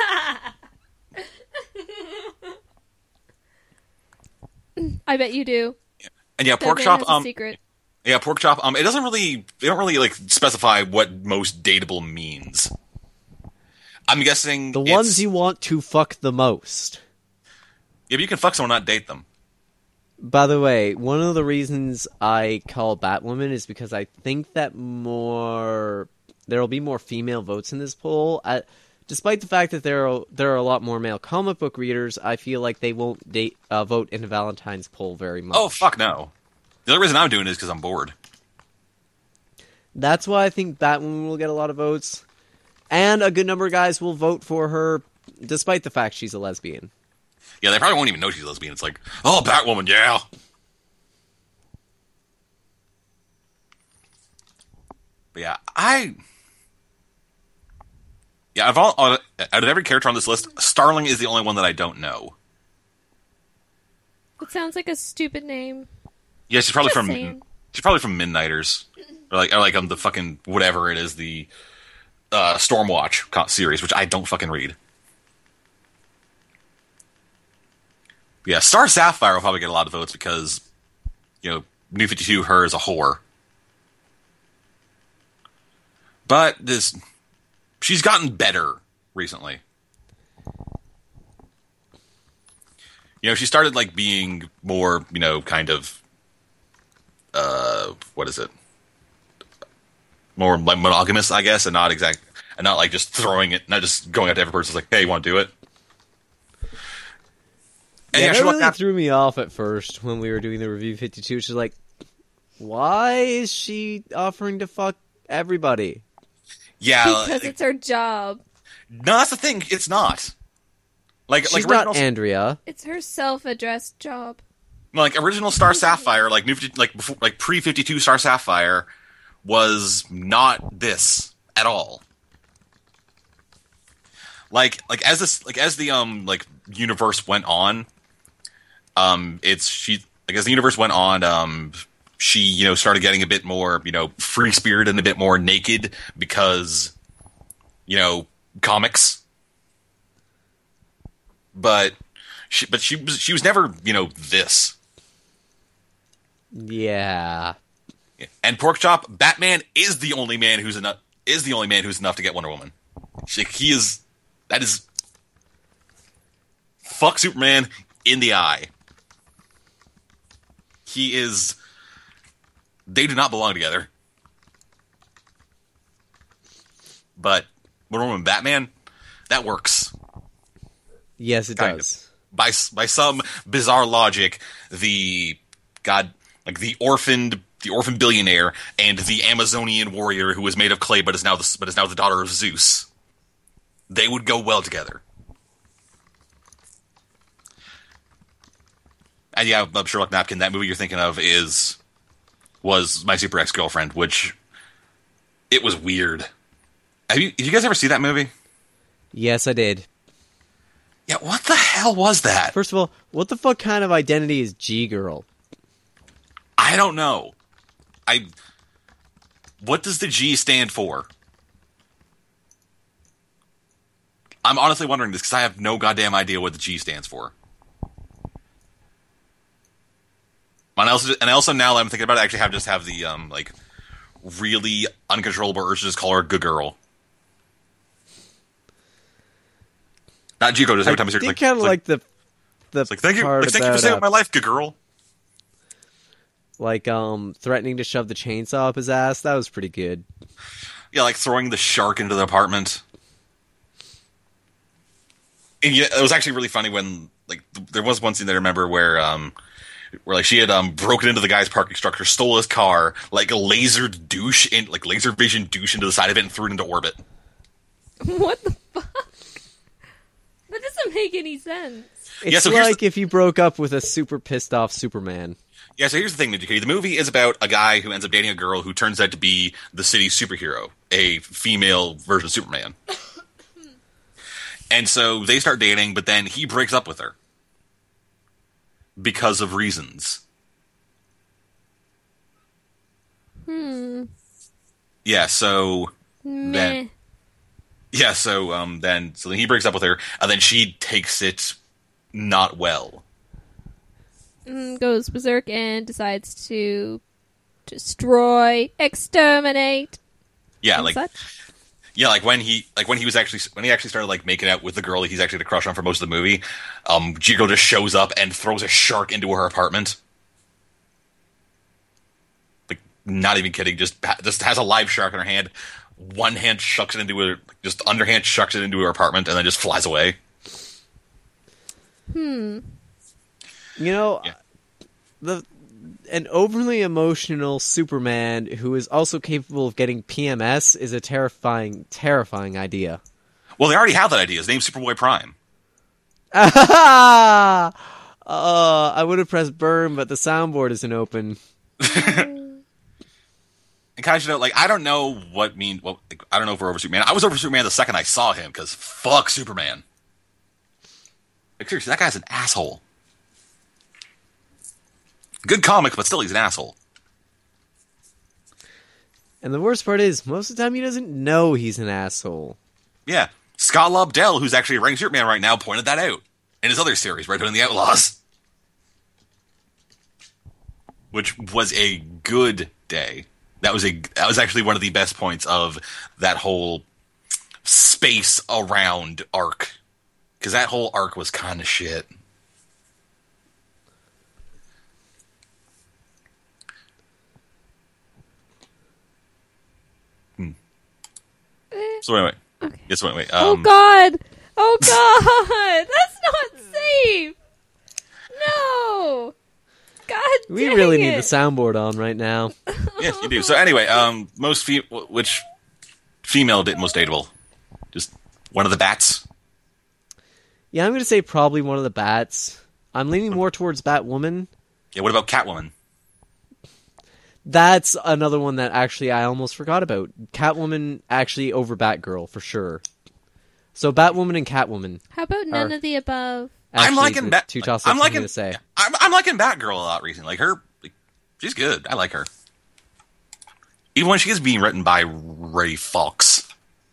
Speaker 2: I bet you do.
Speaker 3: And yeah,
Speaker 2: That
Speaker 3: pork
Speaker 2: man
Speaker 3: chop.
Speaker 2: has a
Speaker 3: Um,
Speaker 2: secret.
Speaker 3: yeah, pork chop. Um, it doesn't really. They don't really like specify what most dateable means. I'm guessing
Speaker 1: The
Speaker 3: it's-
Speaker 1: ones you want to fuck the most.
Speaker 3: Yeah, but you can fuck someone, not date them.
Speaker 1: By the way, one of the reasons I call Batwoman is because I think that more there will be more female votes in this poll. I, despite the fact that there are there are a lot more male comic book readers, I feel like they won't date uh, vote in the Valentine's poll very much.
Speaker 3: Oh fuck no! The only reason I'm doing it is because I'm bored.
Speaker 1: That's why I think Batwoman will get a lot of votes, and a good number of guys will vote for her, despite the fact she's a lesbian.
Speaker 3: Yeah, they probably won't even know she's lesbian. It's like, oh, Batwoman, yeah. But yeah, I. Yeah, of all, out of every character on this list, Starling is the only one that I don't know.
Speaker 2: It sounds like a stupid name.
Speaker 3: Yeah, she's probably
Speaker 2: Just
Speaker 3: from
Speaker 2: saying.
Speaker 3: she's probably from Midnighters, or like or like um the fucking whatever it is, the uh, Stormwatch co- series, which I don't fucking read. Yeah, Star Sapphire will probably get a lot of votes because, you know, New fifty-two, her is a whore. But this, she's gotten better recently. You know, she started like being more, you know, kind of, uh, what is it? More like monogamous, I guess, and not exact, and not like just throwing it, not just going up to every person like, hey, you want to do it? And
Speaker 1: Yeah,
Speaker 3: yeah,
Speaker 1: that
Speaker 3: she
Speaker 1: really
Speaker 3: looked
Speaker 1: threw me off at first when we were doing the review fifty-two. She's like, why is she offering to fuck everybody?
Speaker 3: yeah,
Speaker 2: Because it's her job.
Speaker 3: no, that's the thing. It's not. Like,
Speaker 1: She's
Speaker 3: like
Speaker 1: not
Speaker 3: original,
Speaker 1: Andrea.
Speaker 2: It's her self-addressed job.
Speaker 3: like original Star Sapphire, like new, like before, like pre fifty-two Star Sapphire was not this at all. Like, like as this, like as the um, like universe went on, um, it's she like as the universe went on, um, she you know started getting a bit more you know free spirited and a bit more naked because you know comics. But she, but she was she was never you know this.
Speaker 1: Yeah.
Speaker 3: And Porkchop, Batman is the only man who's enough is the only man who's enough to get Wonder Woman. She, he is that is fuck Superman in the eye. He is. They do not belong together. But Wonder Woman, Batman, that works.
Speaker 1: Yes, it
Speaker 3: Kind
Speaker 1: does.
Speaker 3: By by some bizarre logic, the god like the orphaned the orphan billionaire and the Amazonian warrior who was made of clay but is now the but is now the daughter of Zeus. They would go well together. And yeah, Sherlock Napkin, that movie you're thinking of is was My Super Ex-Girlfriend, which it was weird. Have you did you guys ever see that movie?
Speaker 1: Yes, I did.
Speaker 3: Yeah, what the hell was that?
Speaker 1: First of all, what the fuck kind of identity is G-Girl?
Speaker 3: I don't know. I. What does the G stand for? I'm honestly wondering this because I have no goddamn idea what the G stands for. And also, and also now that I'm thinking about it, I actually have just have the um like really uncontrollable urge to just call her a good girl. Not Jigo, just every time I
Speaker 1: I
Speaker 3: see her,
Speaker 1: did
Speaker 3: like,
Speaker 1: kind of
Speaker 3: like,
Speaker 1: like the the
Speaker 3: it's like thank you,
Speaker 1: part
Speaker 3: like, thank you for
Speaker 1: about,
Speaker 3: saving
Speaker 1: uh,
Speaker 3: my life, good girl.
Speaker 1: like um threatening to shove the chainsaw up his ass. That was pretty good.
Speaker 3: Yeah, like throwing the shark into the apartment. And yeah, it was actually really funny when, like, th- there was one scene that I remember where, um, where like she had um broken into the guy's parking structure, stole his car, like lasered douche in, like laser vision douche into the side of it, and threw it into orbit.
Speaker 2: What the fuck? That doesn't make any sense.
Speaker 1: It's
Speaker 3: Yeah, so here's
Speaker 1: like if you broke up with a super pissed off Superman.
Speaker 3: Yeah, so here's the thing, Ninja Kitty. The movie is about a guy who ends up dating a girl who turns out to be the city's superhero, a female version of Superman. And so they start dating, but then he breaks up with her. Because of reasons.
Speaker 2: Hmm.
Speaker 3: Yeah, so...
Speaker 2: Meh.
Speaker 3: Then, yeah, so um, then so then he breaks up with her, and then she takes it not well.
Speaker 2: Mm, goes berserk and decides to destroy, exterminate.
Speaker 3: Yeah,
Speaker 2: and
Speaker 3: like
Speaker 2: such.
Speaker 3: yeah, like when he like when he was actually when he actually started like making out with the girl that he's actually had a crush on for most of the movie, um, Jigo just shows up and throws a shark into her apartment. Like, not even kidding, just just has a live shark in her hand. One hand shucks it into her, just underhand shucks it into her apartment, and then just flies away.
Speaker 2: Hmm.
Speaker 1: You know,
Speaker 3: Yeah.
Speaker 1: the an overly emotional Superman who is also capable of getting P M S is a terrifying, terrifying idea.
Speaker 3: Well, they already have that idea. His name's Superboy Prime.
Speaker 1: uh, I would have pressed burn, but the soundboard isn't open.
Speaker 3: And kind of, you know, like, I don't know what mean. Well, like, I don't know if we're over Superman. I was over Superman the second I saw him because fuck Superman. Like, seriously, that guy's an asshole. Good comic, but still, he's an asshole.
Speaker 1: And the worst part is, most of the time he doesn't know he's an asshole.
Speaker 3: Yeah, Scott Lobdell, who's actually writing Superman right now, pointed that out in his other series, Red Hood and the Outlaws, which was a good day. That was a that was actually one of the best points of that whole space around arc, because that whole arc was kind of shit. Hmm. So anyway,
Speaker 2: Okay.
Speaker 3: yes, wait, wait.
Speaker 2: Oh
Speaker 3: Um,
Speaker 2: God! Oh God! That's not safe. No. God.
Speaker 1: We
Speaker 2: dang
Speaker 1: really
Speaker 2: it.
Speaker 1: need the soundboard on right now.
Speaker 3: yes, you do. So anyway, um, most fe- which female did most dateable? Just one of the bats.
Speaker 1: Yeah, I'm going to say probably one of the bats. I'm leaning more towards Batwoman.
Speaker 3: Yeah. What about Catwoman?
Speaker 1: That's another one that actually I almost forgot about. Catwoman actually over Batgirl for sure. So Batwoman and Catwoman.
Speaker 2: How about none
Speaker 1: Are-
Speaker 2: of the above?
Speaker 3: I'm
Speaker 1: Actually,
Speaker 3: liking
Speaker 1: the
Speaker 3: Bat.
Speaker 1: two toss
Speaker 3: I'm
Speaker 1: I'm
Speaker 3: liking.
Speaker 1: going to say.
Speaker 3: I'm, I'm liking Batgirl a lot recently. Like her, like, she's good. I like her, even when she is being written by Ray Fawkes.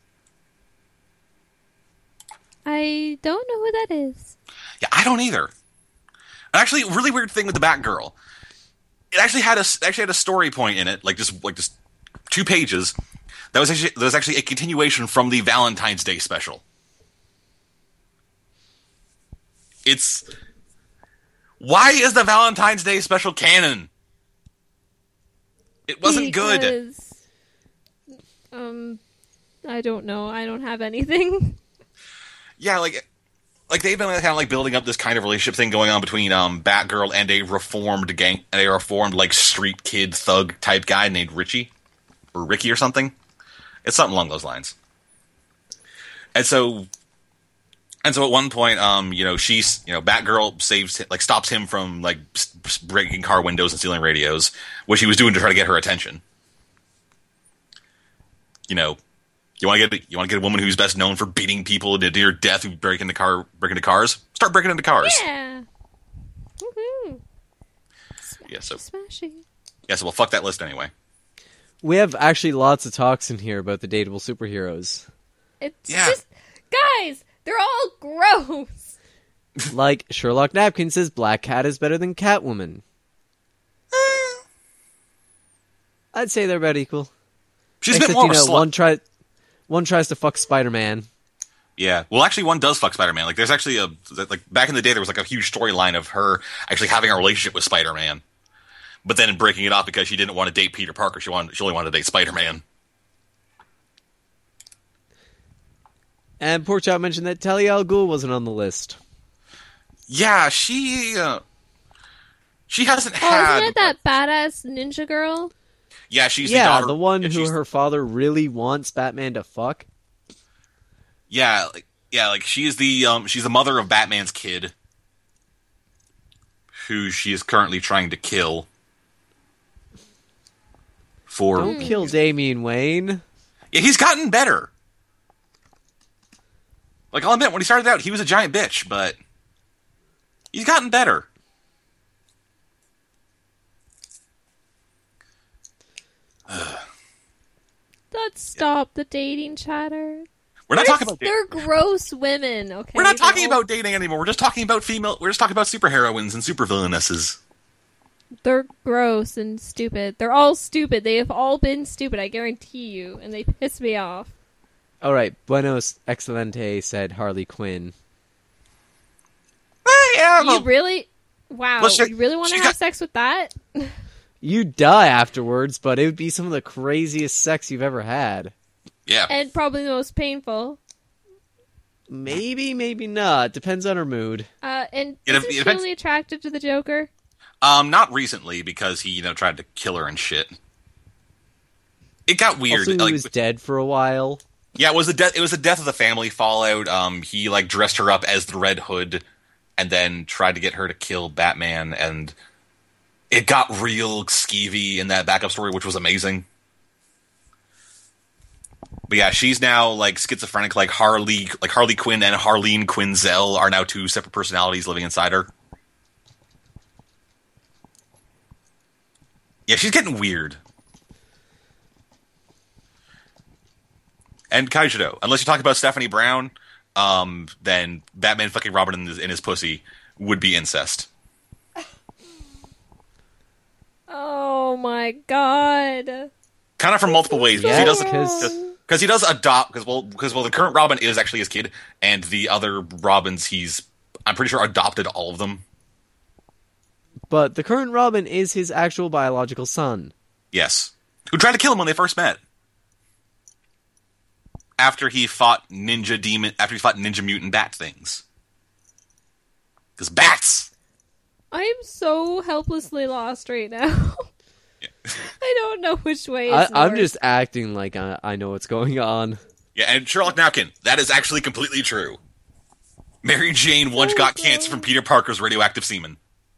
Speaker 2: I don't know who that is.
Speaker 3: Yeah, I don't either. Actually, a really weird thing with the Batgirl. It actually had a actually had a story point in it, like just like just two pages. That was actually that was actually a continuation from the Valentine's Day special. It's why is the Valentine's Day special canon? It wasn't good.
Speaker 2: Because, Um, I don't know. I don't have anything.
Speaker 3: Yeah, like like they've been kind of like building up this kind of relationship thing going on between um Batgirl and a reformed gang, and a reformed like street kid thug type guy named Richie or Ricky or something. It's something along those lines. And so, and so at one point, um, you know, she's you know Batgirl saves like stops him from like s- breaking car windows and stealing radios, which he was doing to try to get her attention. You know. You want to get you want to get a woman who's best known for beating people to near death who break into car break into cars? Start breaking into cars.
Speaker 2: Yeah. Woohoo.
Speaker 3: Yeah, so
Speaker 2: Smashing.
Speaker 3: yeah, so we'll fuck that list anyway.
Speaker 1: We have actually lots of talks in here about the dateable superheroes.
Speaker 2: It's
Speaker 3: Yeah.
Speaker 2: just guys. They're all gross.
Speaker 1: Like, Sherlock Napkin says Black Cat is better than Catwoman. I'd say they're about equal.
Speaker 3: She's
Speaker 1: Except,
Speaker 3: a bit more
Speaker 1: you
Speaker 3: of a
Speaker 1: know,
Speaker 3: slut.
Speaker 1: one, try, one tries to fuck Spider-Man.
Speaker 3: Yeah, well, actually, one does fuck Spider-Man. Like, there's actually a like back in the day, there was like a huge storyline of her actually having a relationship with Spider-Man, but then breaking it off because she didn't want to date Peter Parker. She wanted she only wanted to date Spider-Man.
Speaker 1: And Porkchop mentioned that Talia al Ghul wasn't on the list.
Speaker 3: Yeah, she uh, she hasn't
Speaker 2: Oh,
Speaker 3: had.
Speaker 2: isn't it that badass ninja girl?
Speaker 3: Yeah, she's
Speaker 1: yeah,
Speaker 3: the daughter.
Speaker 1: the one
Speaker 3: yeah,
Speaker 1: who
Speaker 3: she's-
Speaker 1: her father really wants Batman to fuck.
Speaker 3: Yeah, like, yeah, like she is the um, she's the mother of Batman's kid, who she is currently trying to kill. for
Speaker 1: Don't kill Damian Wayne.
Speaker 3: Yeah, he's gotten better. Like, I'll admit, when he started out, he was a giant bitch, but he's gotten better.
Speaker 2: Let's stop the dating chatter.
Speaker 3: We're not
Speaker 2: They're-
Speaker 3: talking about dating.
Speaker 2: They're gross women, okay?
Speaker 3: We're not
Speaker 2: They're
Speaker 3: talking
Speaker 2: all-
Speaker 3: about dating anymore. We're just talking about female. We're just talking about superheroines and supervillainesses.
Speaker 2: They're gross and stupid. They're all stupid. They have all been stupid, I guarantee you, and they piss me off.
Speaker 1: All right, Buenos Excelente said Harley Quinn.
Speaker 3: Eh, yeah,
Speaker 2: You
Speaker 3: well,
Speaker 2: really? Wow.
Speaker 3: Well, she-
Speaker 2: you really want to
Speaker 3: she
Speaker 2: have
Speaker 3: got-
Speaker 2: sex with that?
Speaker 1: You die afterwards, but it would be some of the craziest sex you've ever had.
Speaker 3: yeah.
Speaker 2: And probably the most painful.
Speaker 1: Maybe, maybe not. Depends on her mood.
Speaker 2: Uh, and
Speaker 3: It-
Speaker 2: isn't
Speaker 3: it
Speaker 2: she
Speaker 3: depends-
Speaker 2: only attracted to the Joker?
Speaker 3: Um, not recently because he, you know, tried to kill her and shit. It got weird.
Speaker 1: Also, he
Speaker 3: like,
Speaker 1: was dead for a while.
Speaker 3: yeah, it was the death. It was the death of the family fallout. Um, he like dressed her up as the Red Hood, and then tried to get her to kill Batman, and it got real skeevy in that backup story, which was amazing. But yeah, she's now like schizophrenic, like Harley, like Harley Quinn and Harleen Quinzel are now two separate personalities living inside her. Yeah, she's getting weird. And Kaijudo, unless you talk about Stephanie Brown, um, then Batman fucking Robin in his, in his pussy would be incest.
Speaker 2: Oh my god.
Speaker 3: Kind of from multiple ways. Because he
Speaker 1: Yes,
Speaker 3: does,
Speaker 1: because
Speaker 3: because he does adopt. Because well, because well, the current Robin is actually his kid, and the other Robins, he's I'm pretty sure adopted all of them.
Speaker 1: but the current Robin is his actual biological son.
Speaker 3: Yes, who tried to kill him when they first met. After he fought ninja demon, after he fought ninja mutant bat things, because bats.
Speaker 2: I am so helplessly lost right now. I don't know which way
Speaker 1: I,
Speaker 2: is
Speaker 1: I'm
Speaker 2: north.
Speaker 1: just acting like I, I know what's going on.
Speaker 3: Yeah, and Sherlock Napkin, that is actually completely true. Mary Jane once
Speaker 2: Oh,
Speaker 3: got
Speaker 2: God.
Speaker 3: cancer from Peter Parker's radioactive semen.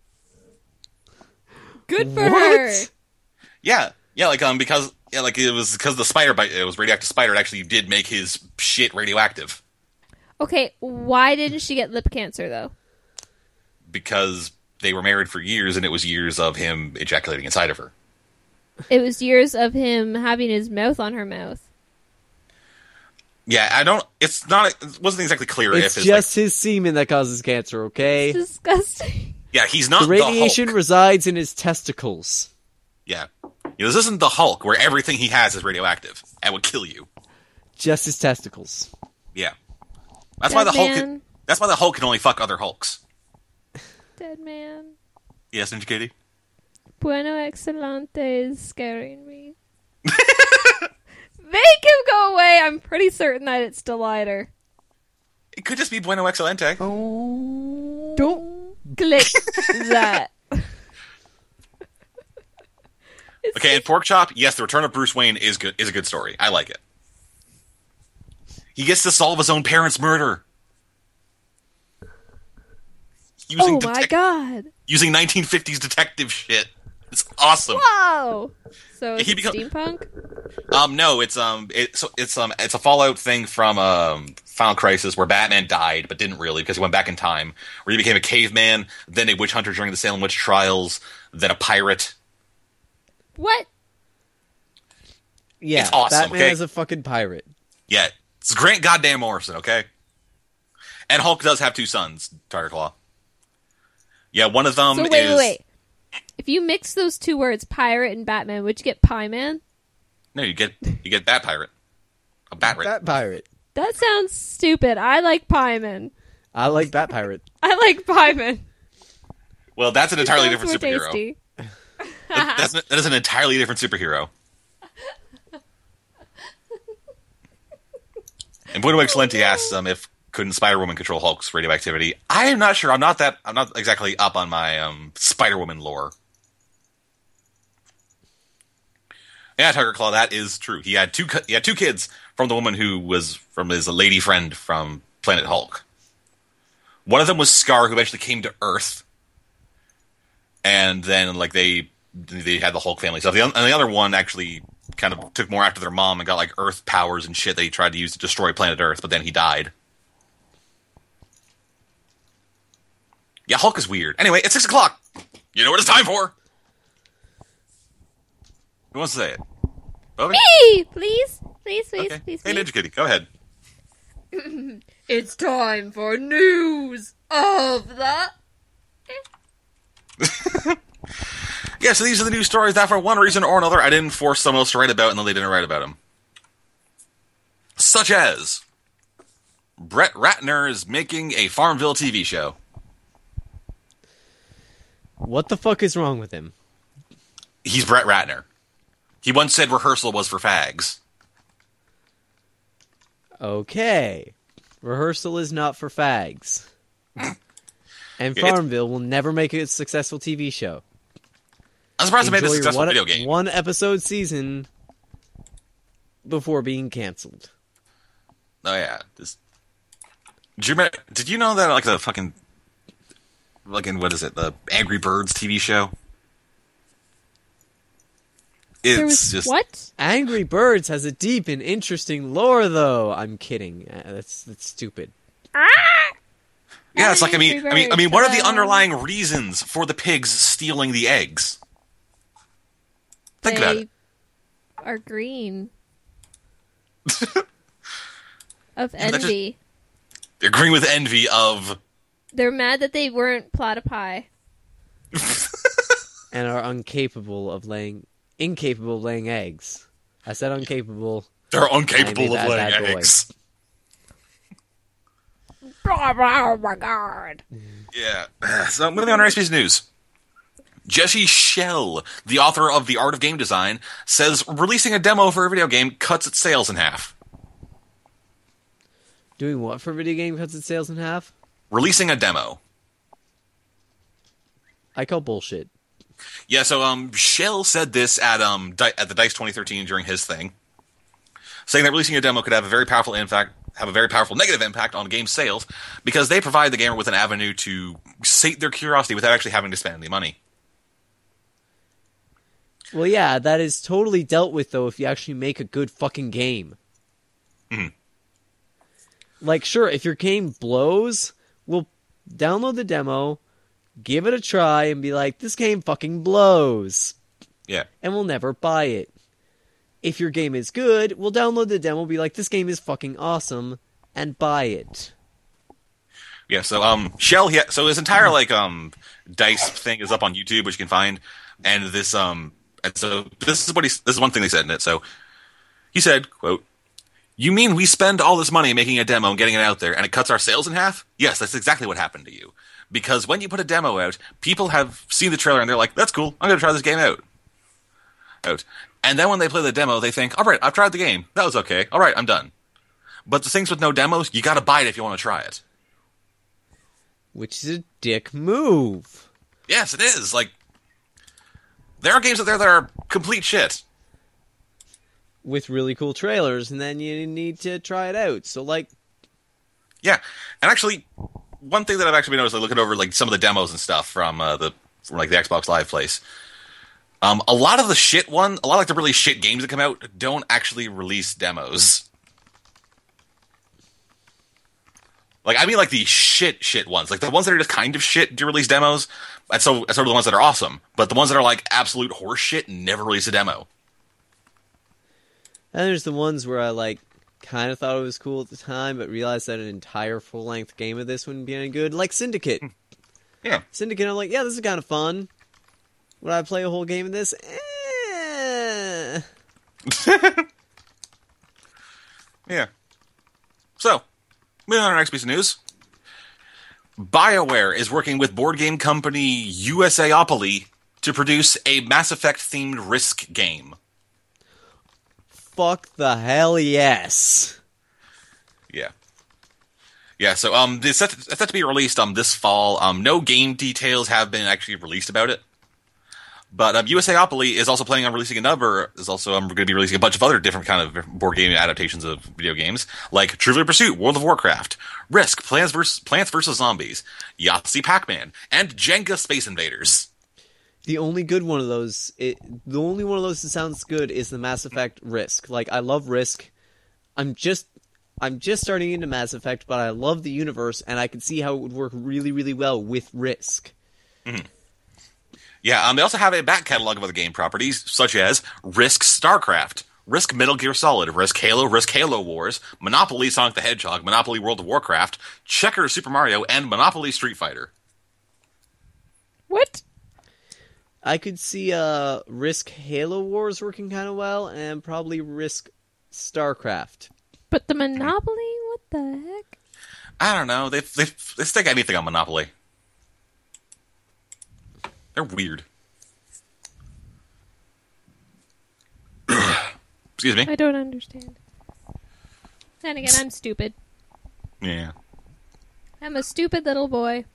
Speaker 2: Good for
Speaker 1: What?
Speaker 2: her.
Speaker 3: Yeah, yeah, like um, because yeah, like it was because the spider bite, it was radioactive spider. It actually did make his shit radioactive
Speaker 2: Okay, why didn't she get lip cancer though?
Speaker 3: because they were married for years, and it was years of him ejaculating inside of her.
Speaker 2: It was years of him having his mouth on her mouth.
Speaker 3: Yeah, I don't. It's not. It wasn't exactly clear
Speaker 1: It's
Speaker 3: if it's
Speaker 1: just
Speaker 3: like,
Speaker 1: his semen that causes cancer, okay?
Speaker 2: It's disgusting.
Speaker 3: yeah, he's not
Speaker 1: The
Speaker 3: the,
Speaker 1: radiation
Speaker 3: Hulk.
Speaker 1: resides in his testicles.
Speaker 3: Yeah, you know, this isn't the Hulk where everything he has is radioactive and would kill you.
Speaker 1: Just his testicles.
Speaker 3: Yeah, that's why the
Speaker 2: Dead
Speaker 3: Hulk.
Speaker 2: man.
Speaker 3: Can, that's why the Hulk can only fuck other Hulks.
Speaker 2: Dead man.
Speaker 3: Yes, Ninja Katie.
Speaker 2: Bueno Excelente is scaring me. Make him go away. I'm pretty certain that it's Delighter.
Speaker 3: It could just be Bueno Excelente.
Speaker 2: Don't click that. It's
Speaker 3: Okay, and Pork Chop, yes, the return of Bruce Wayne is good. Is a good story. I like it. He gets to solve his own parents' murder using
Speaker 2: oh my
Speaker 3: detec-
Speaker 2: god.
Speaker 3: using nineteen fifties detective shit. It's awesome.
Speaker 2: Wow. So is
Speaker 3: He
Speaker 2: it
Speaker 3: become-
Speaker 2: steampunk?
Speaker 3: Um, no, it's um, it's it's um, it's a Fallout thing from um, Final Crisis where Batman died, but didn't really because he went back in time, where he became a caveman, then a witch hunter during the Salem witch trials, then a pirate.
Speaker 2: What?
Speaker 1: Yeah,
Speaker 3: It's awesome,
Speaker 1: Batman
Speaker 3: okay?
Speaker 1: is a fucking pirate.
Speaker 3: Yeah, it's Grant Goddamn Morrison, okay? And Hulk does have two sons, Tiger Claw. Yeah, one of them
Speaker 2: so wait,
Speaker 3: is
Speaker 2: wait, wait. If you mix those two words, pirate and Batman, would you get Pie Man?
Speaker 3: no, you get you get Bat Pirate, a Bat Rat.
Speaker 1: Bat pirate.
Speaker 2: That sounds stupid. I like Pie Man.
Speaker 1: I like Bat pirate.
Speaker 2: I like Pie Man.
Speaker 3: Well, that's an entirely
Speaker 2: Sounds
Speaker 3: different
Speaker 2: more
Speaker 3: superhero.
Speaker 2: tasty.
Speaker 3: That, that's, that is an entirely different superhero. And Bueno Excelente asks um, if couldn't Spider Woman control Hulk's radioactivity. I am not sure. I'm not that. I'm not exactly up on my um, Spider Woman lore. Yeah, Tiger Claw. That is true. He had two. He had two kids from the woman who was from his lady friend from Planet Hulk. One of them was Scar, who eventually came to Earth, and then like they they had the Hulk family stuff. The, and the other one actually kind of took more after their mom and got like Earth powers and shit that he tried to use to destroy planet Earth, but then he died. Yeah, Hulk is weird. Anyway, it's six o'clock. You know what it's time for? Who wants to say it? Bobby?
Speaker 2: Me! Please, please, please,
Speaker 3: Okay.
Speaker 2: please,
Speaker 3: Hey,
Speaker 2: please.
Speaker 3: Ninja Kitty, go ahead.
Speaker 2: It's time for news of the...
Speaker 3: Yeah, so these are the news stories that for one reason or another I didn't force someone else to write about and then they didn't write about them. Such as Brett Ratner is making a Farmville T V show.
Speaker 1: What the fuck is wrong with him?
Speaker 3: He's Brett Ratner. He once said rehearsal was for fags.
Speaker 1: Okay. Rehearsal is not for fags. And
Speaker 3: It's-
Speaker 1: Farmville will never make a successful T V show.
Speaker 3: I'm surprised they made a
Speaker 1: Enjoy your
Speaker 3: successful
Speaker 1: one,
Speaker 3: video game.
Speaker 1: one episode season before being canceled.
Speaker 3: Oh yeah. This, did, you, remember- did you know that like the fucking like in what is it, the Angry Birds T V show? It's
Speaker 2: There was
Speaker 3: just
Speaker 2: what?
Speaker 1: Angry Birds has a deep and interesting lore, though. I'm kidding. Uh, That's that's stupid.
Speaker 2: Ah!
Speaker 3: yeah. It's like I mean,
Speaker 2: Angry
Speaker 3: I mean, I mean, what are the
Speaker 2: Birds, uh,
Speaker 3: underlying reasons for the pigs stealing the eggs? Think about
Speaker 2: They
Speaker 3: it.
Speaker 2: are green. Of
Speaker 3: that just-
Speaker 2: envy.
Speaker 3: They're agreeing with envy of.
Speaker 2: They're mad that they weren't platypi.
Speaker 1: And are incapable of laying incapable of laying eggs. I said incapable.
Speaker 3: They're incapable
Speaker 1: I'm a
Speaker 3: of
Speaker 1: bad,
Speaker 3: laying
Speaker 1: bad boy.
Speaker 3: eggs.
Speaker 2: Oh my god.
Speaker 3: Yeah. So moving on to next piece of news. Jesse Schell, the author of The Art of Game Design, says releasing a demo for a video game cuts its sales in half.
Speaker 1: Doing what for a video game cuts its sales in half?
Speaker 3: Releasing a demo.
Speaker 1: I call bullshit.
Speaker 3: Yeah, so um, Schell said this at um Di- at the DICE twenty thirteen during his thing, saying that releasing a demo could have a very powerful impact, have a very powerful negative impact on game sales because they provide the gamer with an avenue to sate their curiosity without actually having to spend any money.
Speaker 1: Well, yeah, that is totally dealt with, though, if you actually make a good fucking game.
Speaker 3: Mhm.
Speaker 1: Like, sure, if your game blows, we'll download the demo, give it a try, and be like, this game fucking blows.
Speaker 3: Yeah.
Speaker 1: And we'll never buy it. If your game is good, we'll download the demo, be like, this game is fucking awesome, and buy it.
Speaker 3: Yeah, so um, Shell, he, so his entire like um DICE thing is up on YouTube, which you can find, and this um, and so this is what he, this is one thing they said in it. So he said, "quote You mean we spend all this money making a demo and getting it out there, and it cuts our sales in half? Yes, that's exactly what happened to you. Because when you put a demo out, people have seen the trailer and they're like, that's cool, I'm going to try this game out. Out. And then when they play the demo, they think, all right, I've tried the game. That was okay. All right, I'm done. But the things with no demos, you got to buy it if you want to try it.
Speaker 1: Which is a dick move.
Speaker 3: Yes, it is. Like, there are games out there that are complete shit.
Speaker 1: With really cool trailers, and then you need to try it out. So, like...
Speaker 3: Yeah. And actually, one thing that I've actually been noticing, like, looking over like some of the demos and stuff from uh, the from like the Xbox Live place, um, a lot of the shit one, a lot of like the really shit games that come out don't actually release demos. Like, I mean, like the shit, shit ones. Like, the ones that are just kind of shit do release demos. And so, that's sort of the ones that are awesome. But the ones that are, like, absolute horse shit never release a demo.
Speaker 1: And there's the ones where I, like, kind of thought it was cool at the time, but realized that an entire full-length game of this wouldn't be any good. Like Syndicate.
Speaker 3: Yeah.
Speaker 1: Syndicate, I'm like, yeah, this is kind of fun. Would I play a whole game of this? Eh.
Speaker 3: Yeah. So, moving on to our next piece of news. BioWare is working with board game company USAopoly to produce a Mass Effect-themed Risk game.
Speaker 1: Fuck the hell yes.
Speaker 3: Yeah. Yeah, so um, it's set, to, it's set to be released um this fall. Um, no game details have been actually released about it. But um, USAopoly is also planning on releasing another. Is also um, going to be releasing a bunch of other different kind of board game adaptations of video games, like Trivial Pursuit, World of Warcraft, Risk, Plants vs. Plants vs. Zombies, Yahtzee Pac-Man, and Jenga Space Invaders.
Speaker 1: The only good one of those, it, the only one of those that sounds good is the Mass Effect Risk. Like, I love Risk. I'm just, I'm just starting into Mass Effect, but I love the universe, and I can see how it would work really, really well with Risk.
Speaker 3: Mm-hmm. Yeah, um, they also have a back catalog of other game properties, such as Risk StarCraft, Risk Metal Gear Solid, Risk Halo, Risk Halo Wars, Monopoly Sonic the Hedgehog, Monopoly World of Warcraft, Checker Super Mario, and Monopoly Street Fighter.
Speaker 2: What?
Speaker 1: I could see uh, Risk Halo Wars working kind of well, and probably Risk StarCraft.
Speaker 2: But the Monopoly? What the heck?
Speaker 3: I don't know. They they they stick anything on Monopoly. They're weird. Excuse me.
Speaker 2: I don't understand. Then again, I'm stupid.
Speaker 3: Yeah.
Speaker 2: I'm a stupid little boy.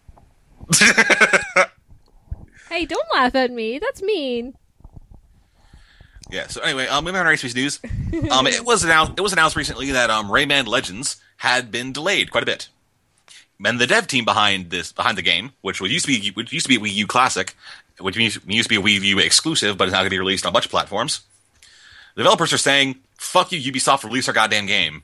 Speaker 2: Hey, don't laugh at me. That's mean.
Speaker 3: Yeah. So anyway, um, moving on to Race Piece News. Um, it was announced. It was announced recently that um, Rayman Legends had been delayed quite a bit. And the dev team behind this, behind the game, which used to be, which used to be a Wii U classic, which used to be a Wii U exclusive, but is now going to be released on a bunch of platforms. The developers are saying, "Fuck you, Ubisoft! Release our goddamn game."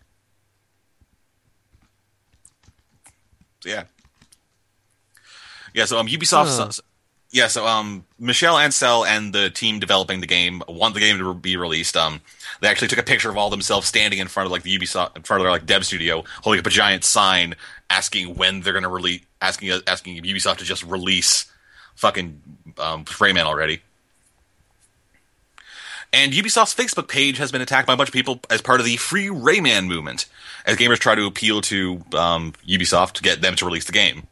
Speaker 3: So, yeah. Yeah. So um, Ubisoft.
Speaker 1: Huh.
Speaker 3: Yeah, so um, Michelle Ancel and the team developing the game want the game to be released. Um, they actually took a picture of all themselves standing in front of like the Ubisoft, in front of their like dev studio, holding up a giant sign asking when they're going to release, asking asking Ubisoft to just release fucking um, Rayman already. And Ubisoft's Facebook page has been attacked by a bunch of people as part of the Free Rayman movement, as gamers try to appeal to um, Ubisoft to get them to release the game.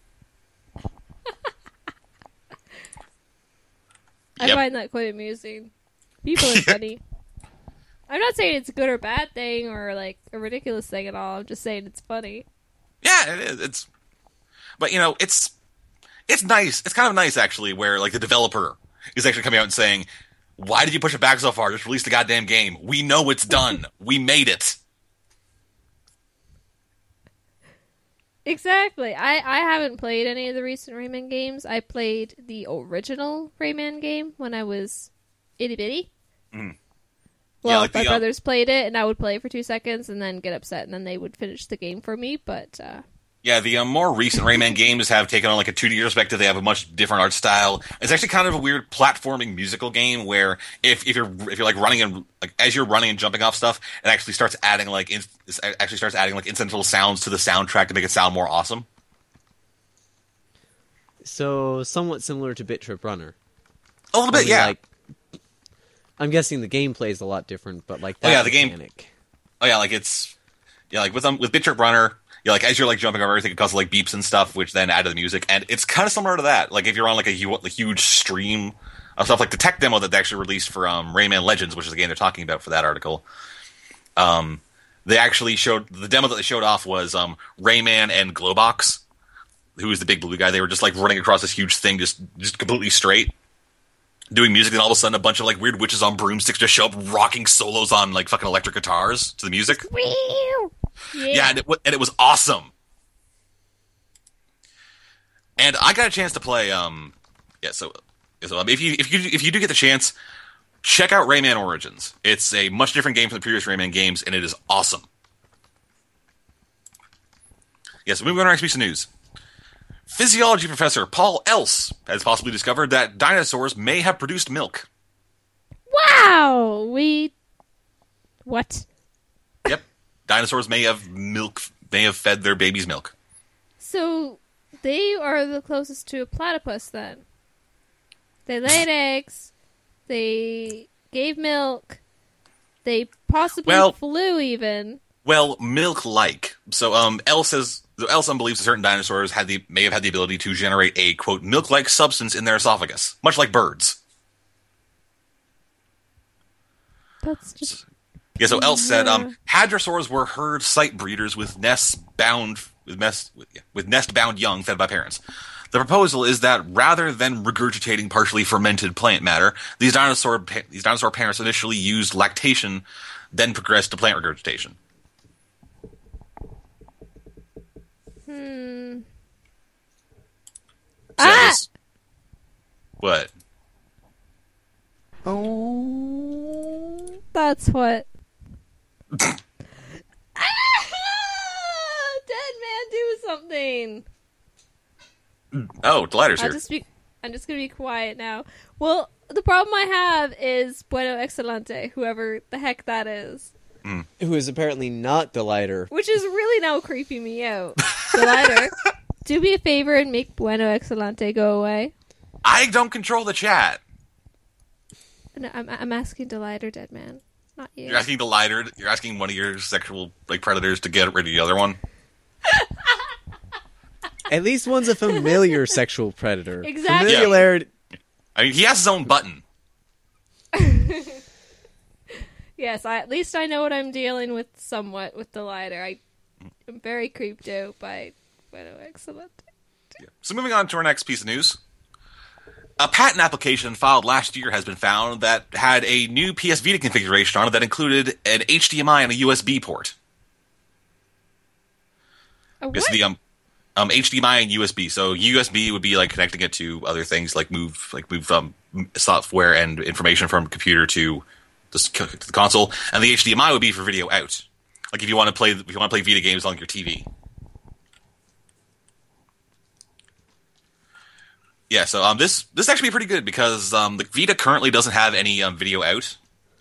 Speaker 2: I
Speaker 3: Yep.
Speaker 2: find that quite amusing. People are funny. I'm not saying it's a good or bad thing or like a ridiculous thing at all. I'm just saying it's funny.
Speaker 3: Yeah, it is. It's, but you know, it's it's nice. It's kind of nice actually, where like the developer is actually coming out and saying, "Why did you push it back so far? Just release the goddamn game. We know it's done. We made it."
Speaker 2: Exactly. I, I haven't played any of the recent Rayman games. I played the original Rayman game when I was itty bitty.
Speaker 3: Mm.
Speaker 2: Well,
Speaker 3: Yeah, like
Speaker 2: my
Speaker 3: the, uh,
Speaker 2: brothers played it, and I would play it for two seconds and then get upset, and then they would finish the game for me. But uh,
Speaker 3: Yeah, the um, more recent Rayman games have taken on like a two D perspective. They have a much different art style. It's actually kind of a weird platforming musical game where if, if you're if you're like running and like as you're running and jumping off stuff, it actually starts adding like in, it actually starts adding like incidental sounds to the soundtrack to make it sound more awesome.
Speaker 1: So, somewhat similar to Bit Trip Runner.
Speaker 3: A little bit,
Speaker 1: Only,
Speaker 3: yeah.
Speaker 1: Like, I'm guessing the gameplay is a lot different, but like that
Speaker 3: Oh, yeah, the game-
Speaker 1: mechanic.
Speaker 3: Oh yeah, like it's yeah, like with um with Bit Trip Runner, yeah, like as you're like jumping over everything, it causes like beeps and stuff, which then add to the music, and it's kind of similar to that. Like if you're on like a, hu- a huge stream of stuff, like the tech demo that they actually released for um, Rayman Legends, which is the game they're talking about for that article. Um, they actually showed the demo that they showed off was um Rayman and Globox, who was the big blue guy. They were just like running across this huge thing, just just completely straight, doing music, and all of a sudden a bunch of like weird witches on broomsticks just show up rocking solos on like fucking electric guitars to the music.
Speaker 2: Whew. Yeah.
Speaker 3: Yeah, and it, wa- and it was awesome. And I got a chance to play. Um, yeah, so, so um, if you if you if you do get the chance, check out Rayman Origins. It's a much different game from the previous Rayman games, and it is awesome. Yeah, so moving on to our next piece of news. Physiology professor Paul Else has possibly discovered that dinosaurs may have produced milk.
Speaker 2: Wow. We. What?
Speaker 3: Yep, dinosaurs may have milk, may have fed their babies milk.
Speaker 2: So they are the closest to a platypus then. They laid eggs. They gave milk. They possibly
Speaker 3: Well-
Speaker 2: flew even.
Speaker 3: Well, milk-like. So, um, L says Elson believes that certain dinosaurs had the may have had the ability to generate a quote milk-like substance in their esophagus, much like birds.
Speaker 2: That's just.
Speaker 3: Yeah. So, L said,
Speaker 2: Yeah.
Speaker 3: um, hadrosaurs were herd site breeders with nests bound with nest with, yeah, with nest-bound young fed by parents. The proposal is that rather than regurgitating partially fermented plant matter, these dinosaur pa- these dinosaur parents initially used lactation, then progressed to plant regurgitation.
Speaker 2: Hmm.
Speaker 3: So
Speaker 2: Ah!
Speaker 3: this- What?
Speaker 2: Oh, that's what. Ah! Dead man, do something.
Speaker 3: Oh, the lighter's
Speaker 2: I'll
Speaker 3: here.
Speaker 2: just be. I'm just gonna be quiet now. Well, the problem I have is Bueno Excelente, whoever the heck that is.
Speaker 3: Mm.
Speaker 1: Who is apparently not the lighter.
Speaker 2: Which is really now creeping me out. The lighter, do me a favor and make Bueno Excelente go away.
Speaker 3: I don't control the chat.
Speaker 2: No, I'm, I'm asking Delighter, Dead Man, not you.
Speaker 3: You're asking the lighter. You're asking one of your sexual like predators to get rid of the other one.
Speaker 1: At least one's a familiar sexual predator.
Speaker 2: Exactly.
Speaker 1: Familiarity.
Speaker 3: I mean, he has his own button.
Speaker 2: Yes, I, at least I know what I'm dealing with somewhat with the lighter. I am very creeped out by Bueno Excelente.
Speaker 3: Yeah. So moving on to our next piece of news. A patent application filed last year has been found that had a new P S Vita configuration on it that included an H D M I and a U S B port.
Speaker 2: A what?
Speaker 3: It's the um, um H D M I and U S B. So U S B would be like connecting it to other things, like move like move um software and information from computer to the, to the console, and the H D M I would be for video out. Like if you want to play if you want to play Vita games on your T V. Yeah, so um, this this actually be pretty good because um, the Vita currently doesn't have any um, video out,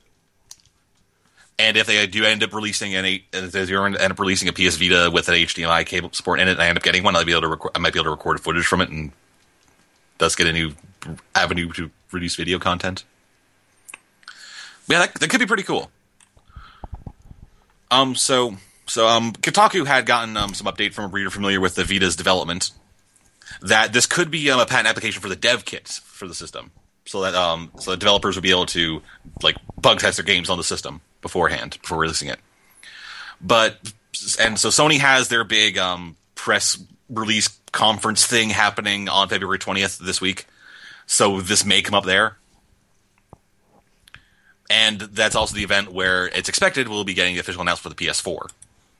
Speaker 3: and if they do end up releasing any, if they do end up releasing a P S Vita with an H D M I cable support in it, and I end up getting one, I'll be able to record, I might be able to record footage from it and thus get a new avenue to produce video content. Yeah, that, that could be pretty cool. Um, so so um, Kotaku had gotten um some update from a reader familiar with the Vita's development, that this could be um, a patent application for the dev kits for the system, so that um, so that developers would be able to like bug test their games on the system beforehand before releasing it. But and so Sony has their big um, press release conference thing happening on February twentieth this week, so this may come up there. And that's also the event where it's expected we'll be getting the official announcement for the P S four.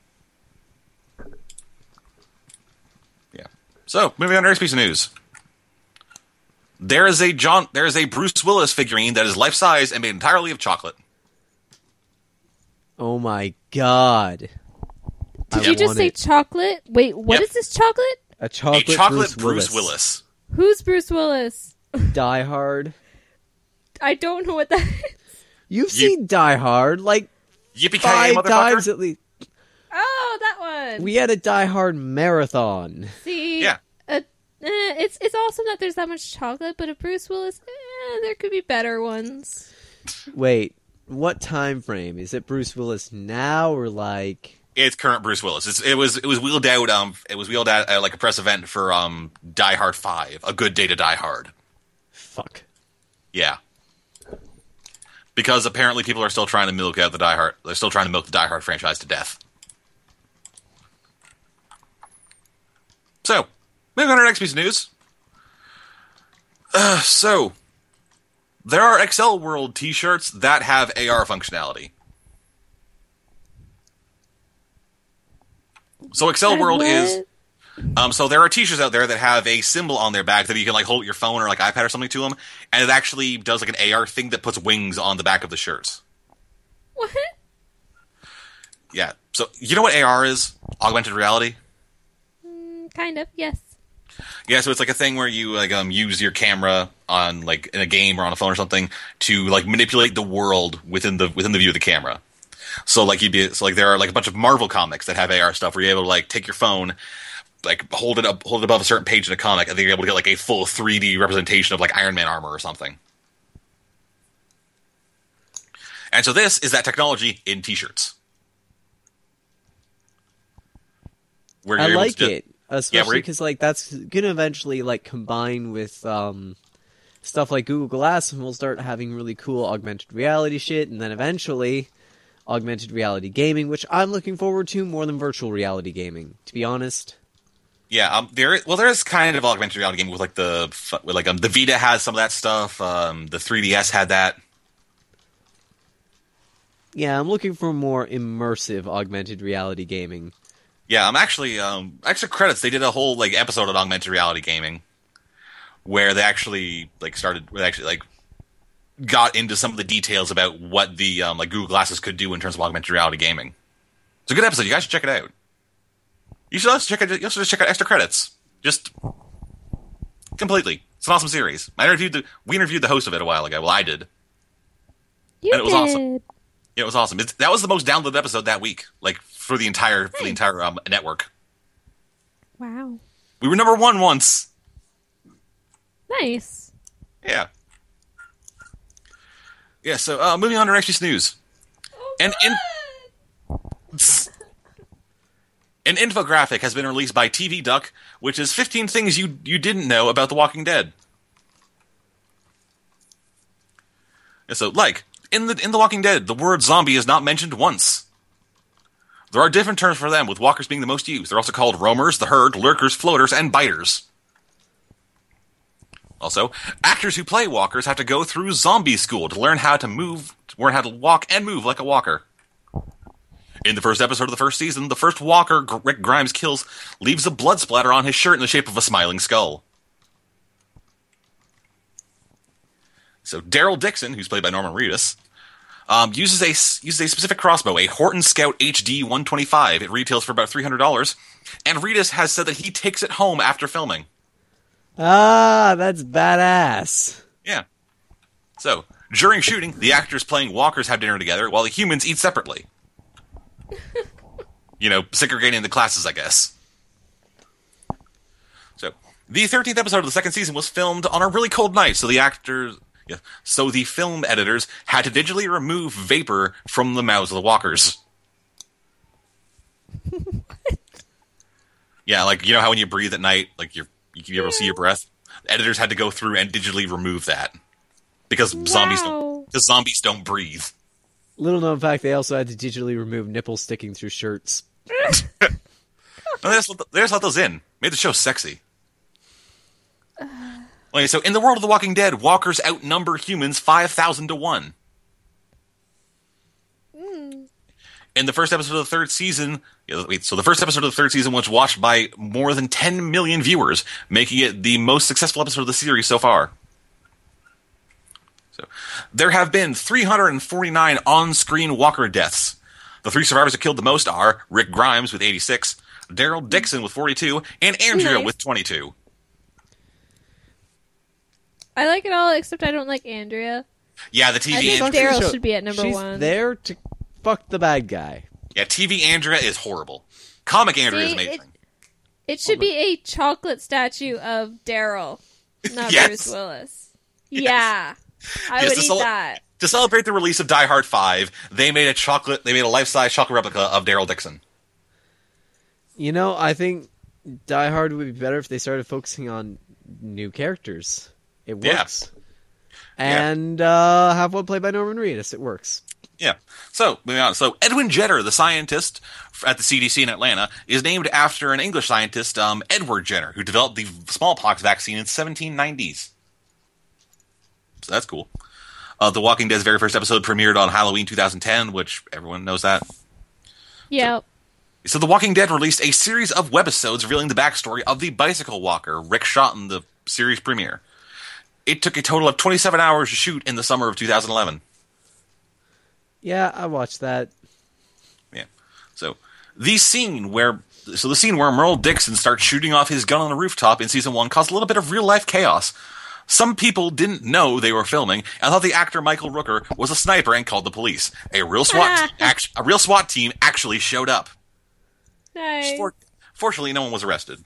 Speaker 3: So, moving on to our next piece of news. There is a John, there is a Bruce Willis figurine that is life-size and made entirely of chocolate.
Speaker 1: Oh my god.
Speaker 2: Did
Speaker 1: I
Speaker 2: you just
Speaker 1: want
Speaker 2: say
Speaker 1: it.
Speaker 2: chocolate? Wait, what
Speaker 3: Yep.
Speaker 2: is this chocolate?
Speaker 1: A chocolate,
Speaker 3: a chocolate
Speaker 1: Bruce,
Speaker 3: Bruce
Speaker 1: Willis.
Speaker 3: Willis.
Speaker 2: Who's Bruce Willis?
Speaker 1: Die Hard.
Speaker 2: I don't know what that is.
Speaker 1: You've
Speaker 3: You-
Speaker 1: seen Die Hard like
Speaker 3: Yippee-ki-yay,
Speaker 1: five
Speaker 3: motherfucker.
Speaker 1: times at least.
Speaker 2: Oh, that one.
Speaker 1: We had a Die Hard marathon.
Speaker 2: See,
Speaker 3: Yeah.
Speaker 2: uh, eh, it's it's awesome that there's that much chocolate, but a Bruce Willis, eh, there could be better ones.
Speaker 1: Wait, what time frame? Is it Bruce Willis now or like...
Speaker 3: It's current Bruce Willis. It's, it was it was wheeled out. Um, it was wheeled out at like a press event for um Die Hard Five, A Good Day to Die Hard.
Speaker 1: Fuck.
Speaker 3: Yeah. Because apparently people are still trying to milk out the Die Hard. They're still trying to milk the Die Hard franchise to death. So, moving on to our next piece of news. Uh, so, there are Excel World t-shirts that have A R functionality. So, Excel
Speaker 2: And
Speaker 3: World
Speaker 2: what?
Speaker 3: is... Um, so there are t-shirts out there that have a symbol on their back that you can like hold your phone or like iPad or something to them, and it actually does like an A R thing that puts wings on the back of the shirts.
Speaker 2: What?
Speaker 3: Yeah. So you know what A R is? Augmented reality.
Speaker 2: Mm, kind of, yes.
Speaker 3: Yeah. So it's like a thing where you like um use your camera on like in a game or on a phone or something to like manipulate the world within the within the view of the camera. So like you'd be so like there are like a bunch of Marvel comics that have A R stuff where you're able to like take your phone, like hold it up, hold it above a certain page in a comic, and then you're able to get like a full three D representation of like Iron Man armor or something. And so this is that technology in t-shirts. Where
Speaker 1: I
Speaker 3: you're able
Speaker 1: like
Speaker 3: to-
Speaker 1: it. Especially
Speaker 3: where-
Speaker 1: because like that's gonna eventually like combine with um, stuff like Google Glass, and we'll start having really cool augmented reality shit, and then eventually augmented reality gaming, which I'm looking forward to more than virtual reality gaming, to be honest.
Speaker 3: Yeah, um, there. Well, there is kind of augmented reality gaming with like the with like um the Vita has some of that stuff. Um, the three D S had that.
Speaker 1: Yeah, I'm looking for more immersive augmented reality gaming.
Speaker 3: Yeah, I'm actually um extra credits. They did a whole like episode on augmented reality gaming, where they actually like started, where they actually like got into some of the details about what the um, like Google Glasses could do in terms of augmented reality gaming. It's a good episode. You guys should check it out. You should also check out. You also should check out Extra Credits. Just completely. It's an awesome series. I interviewed the we interviewed the host of it a while ago. Well, I did.
Speaker 2: You
Speaker 3: And it was
Speaker 2: did.
Speaker 3: awesome. Yeah, it was awesome. It's, that was the most downloaded episode that week, like for the entire for the entire um, network.
Speaker 2: Wow.
Speaker 3: We were number one once.
Speaker 2: Nice.
Speaker 3: Yeah. Yeah. So uh, moving on to next week's news.
Speaker 2: Oh,
Speaker 3: And in an infographic has been released by T V Duck, which is fifteen things you you didn't know about The Walking Dead. And so, like in the in The Walking Dead, the word zombie is not mentioned once. There are different terms for them, with walkers being the most used. They're also called roamers, the herd, lurkers, floaters, and biters. Also, actors who play walkers have to go through zombie school to learn how to move, to learn how to walk and move like a walker. In the first episode of the first season, the first walker Rick Grimes kills leaves a blood splatter on his shirt in the shape of a smiling skull. So Daryl Dixon, who's played by Norman Reedus, um, uses a uses a specific crossbow, a Horton Scout H D one twenty-five. It retails for about three hundred dollars, and Reedus has said that he takes it home after filming.
Speaker 1: Ah, that's badass.
Speaker 3: Yeah. So, during shooting, the actors playing walkers have dinner together, while the humans eat separately. You know, segregating the classes, I guess. So, the thirteenth episode of the second season was filmed on a really cold night, so the actors... Yeah, so the film editors had to digitally remove vapor from the mouths of the walkers. Yeah, like, you know how when you breathe at night, like, you're, you can be able to see your breath? The editors had to go through and digitally remove that. Because zombies
Speaker 2: Wow.
Speaker 3: don't, because zombies don't breathe.
Speaker 1: Little known fact, they also had to digitally remove nipples sticking through shirts.
Speaker 3: No, they just, let the, they just let those in. Made the show sexy. Okay, so in the world of The Walking Dead, walkers outnumber humans five thousand to one.
Speaker 2: Mm.
Speaker 3: In the first episode of the third season, yeah, wait, so the first episode of the third season was watched by more than ten million viewers, making it the most successful episode of the series so far. So, there have been three hundred forty-nine on-screen walker deaths. The three survivors who killed the most are Rick Grimes with eighty-six, Daryl Dixon with forty-two, and Andrea
Speaker 2: Nice.
Speaker 3: with twenty-two.
Speaker 2: I like it all, except I don't like Andrea.
Speaker 3: Yeah, the T V
Speaker 2: I think
Speaker 3: Andrea,
Speaker 2: Daryl
Speaker 1: Show-
Speaker 2: should be at number
Speaker 1: She's
Speaker 2: one.
Speaker 1: there to fuck the bad guy.
Speaker 3: yeah, T V Andrea is horrible. Comic Andrea is
Speaker 2: See,
Speaker 3: amazing.
Speaker 2: It, it should be a chocolate statue of Daryl, not
Speaker 3: Yes.
Speaker 2: Bruce Willis. Yeah, I
Speaker 3: Yes,
Speaker 2: would
Speaker 3: to
Speaker 2: eat
Speaker 3: cele-
Speaker 2: that.
Speaker 3: To celebrate the release of Die Hard five, they made a chocolate. They made a life-size chocolate replica of Daryl Dixon.
Speaker 1: You know, I think Die Hard would be better if they started focusing on new characters. It
Speaker 3: Yeah.
Speaker 1: works. And uh, have one played by Norman Reedus. It works.
Speaker 3: Yeah. So, moving on. So, Edwin Jenner, the scientist at the C D C in Atlanta, is named after an English scientist, um, Edward Jenner, who developed the smallpox vaccine in the seventeen nineties. So that's cool. Uh, the Walking Dead's very first episode premiered on Halloween two thousand ten, which everyone knows that.
Speaker 2: Yep.
Speaker 3: So The Walking Dead released a series of webisodes revealing the backstory of the bicycle walker Rick shot in the series premiere. It took a total of twenty-seven hours to shoot in the summer of two thousand eleven.
Speaker 1: Yeah, I watched that.
Speaker 3: Yeah. So the scene where so the scene where Merle Dixon starts shooting off his gun on a rooftop in season one caused a little bit of real life chaos. Some people didn't know they were filming and thought the actor Michael Rooker was a sniper and called the police. A real SWAT te- act- a real SWAT team actually showed up.
Speaker 2: Nice.
Speaker 3: For- fortunately, no one was arrested.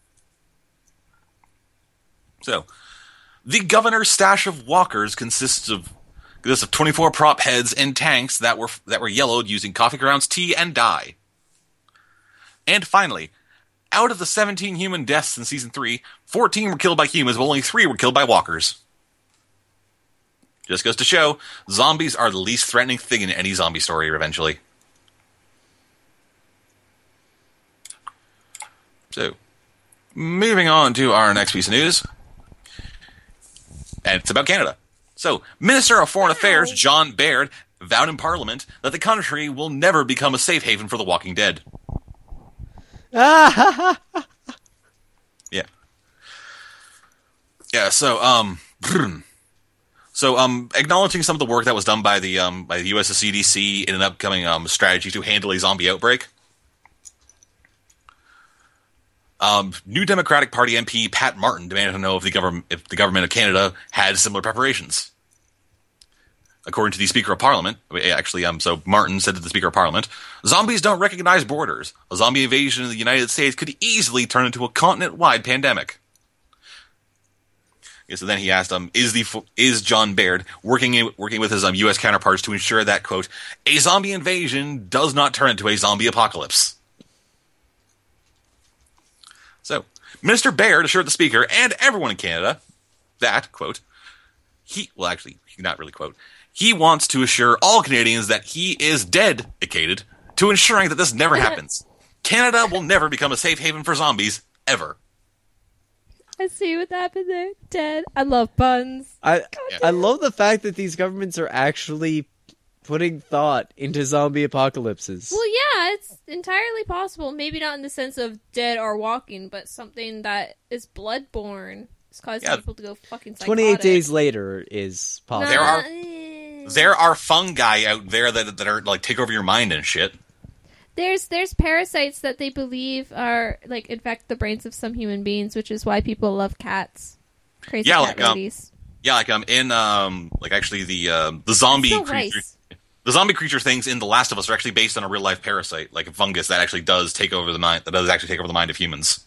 Speaker 3: So, the governor's stash of walkers consists of consists of twenty-four prop heads and tanks that were that were yellowed using coffee grounds, tea, and dye. And finally, out of the seventeen human deaths in season three, fourteen were killed by humans, but only three were killed by walkers. Just goes to show, zombies are the least threatening thing in any zombie story eventually. So, moving on to our next piece of news. And it's about Canada. So, Minister of Foreign Affairs John Baird vowed in Parliament that the country will never become a safe haven for the Walking Dead. Yeah. Yeah. So um. So, um, acknowledging some of the work that was done by the um, by the U S C D C in an upcoming um, strategy to handle a zombie outbreak, um, New Democratic Party M P Pat Martin demanded to know if the government if the government of Canada had similar preparations. According to the Speaker of Parliament, actually, um, so Martin said to the Speaker of Parliament, "Zombies don't recognize borders. A zombie invasion in the United States could easily turn into a continent-wide pandemic." Yeah, so then he asked, um, is the is John Baird working in, working with his um, U S counterparts to ensure that, quote, a zombie invasion does not turn into a zombie apocalypse? So, Minister Baird assured the Speaker and everyone in Canada that, quote, he, well, actually, not really, quote, he wants to assure all Canadians that he is dedicated to ensuring that this never happens. Canada will never become a safe haven for zombies, ever.
Speaker 2: I see what happened there. Dead. I love puns.
Speaker 1: I
Speaker 3: Yeah.
Speaker 1: I love the fact that these governments are actually putting thought into zombie apocalypses.
Speaker 2: Well, yeah, it's entirely possible. Maybe not in the sense of dead or walking, but something that is bloodborne. It's causing
Speaker 3: Yeah.
Speaker 2: people to go fucking psychotic.
Speaker 1: twenty-eight days later is possible.
Speaker 3: There are-
Speaker 2: eh.
Speaker 3: There are fungi out there that that are like take over your mind and shit.
Speaker 2: There's there's parasites that they believe are like infect the brains of some human beings, which is why people love cats. Crazy
Speaker 3: Yeah,
Speaker 2: cat
Speaker 3: like, um,
Speaker 2: ladies.
Speaker 3: Yeah, like um in um like actually the uh, the zombie
Speaker 2: Still
Speaker 3: creature
Speaker 2: rice.
Speaker 3: the zombie creature things in The Last of Us are actually based on a real life parasite, like a fungus that actually does take over the mind that does actually take over the mind of humans.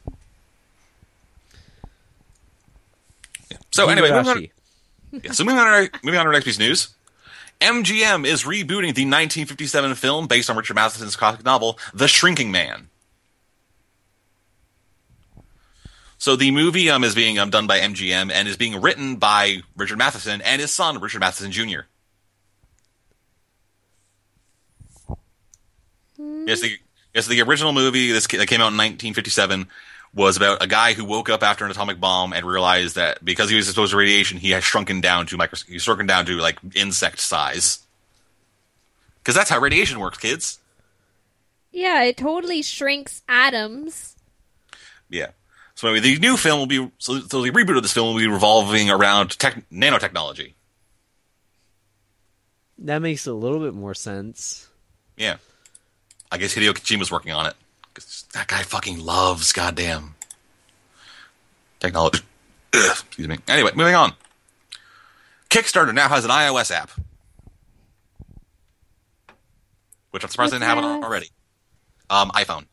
Speaker 3: Yeah. So anyway, moving on,
Speaker 1: Higurashi.
Speaker 3: yeah, so moving on, to our, moving on to our next piece of news. M G M is rebooting the nineteen fifty-seven film based on Richard Matheson's classic novel, The Shrinking Man. So the movie um, is being um, done by M G M and is being written by Richard Matheson and his son, Richard Matheson Junior Yes, the, yes, the original movie this that came out in nineteen fifty-seven was about a guy who woke up after an atomic bomb and realized that because he was exposed to radiation, he has shrunken down to micro, he's shrunken down to like insect size. Because that's how radiation works, kids.
Speaker 2: Yeah, it totally shrinks atoms.
Speaker 3: Yeah. So anyway, the new film will be so, so the reboot of this film will be revolving around tech, nanotechnology.
Speaker 1: That makes a little bit more sense.
Speaker 3: Yeah. I guess Hideo Kojima's working on it. 'Cause that guy fucking loves goddamn technology. Ugh, excuse me. Anyway, moving on. Kickstarter now has an iOS app. Which I'm surprised they
Speaker 2: What's
Speaker 3: didn't have it
Speaker 2: iOS?
Speaker 3: already. Um, iPhone.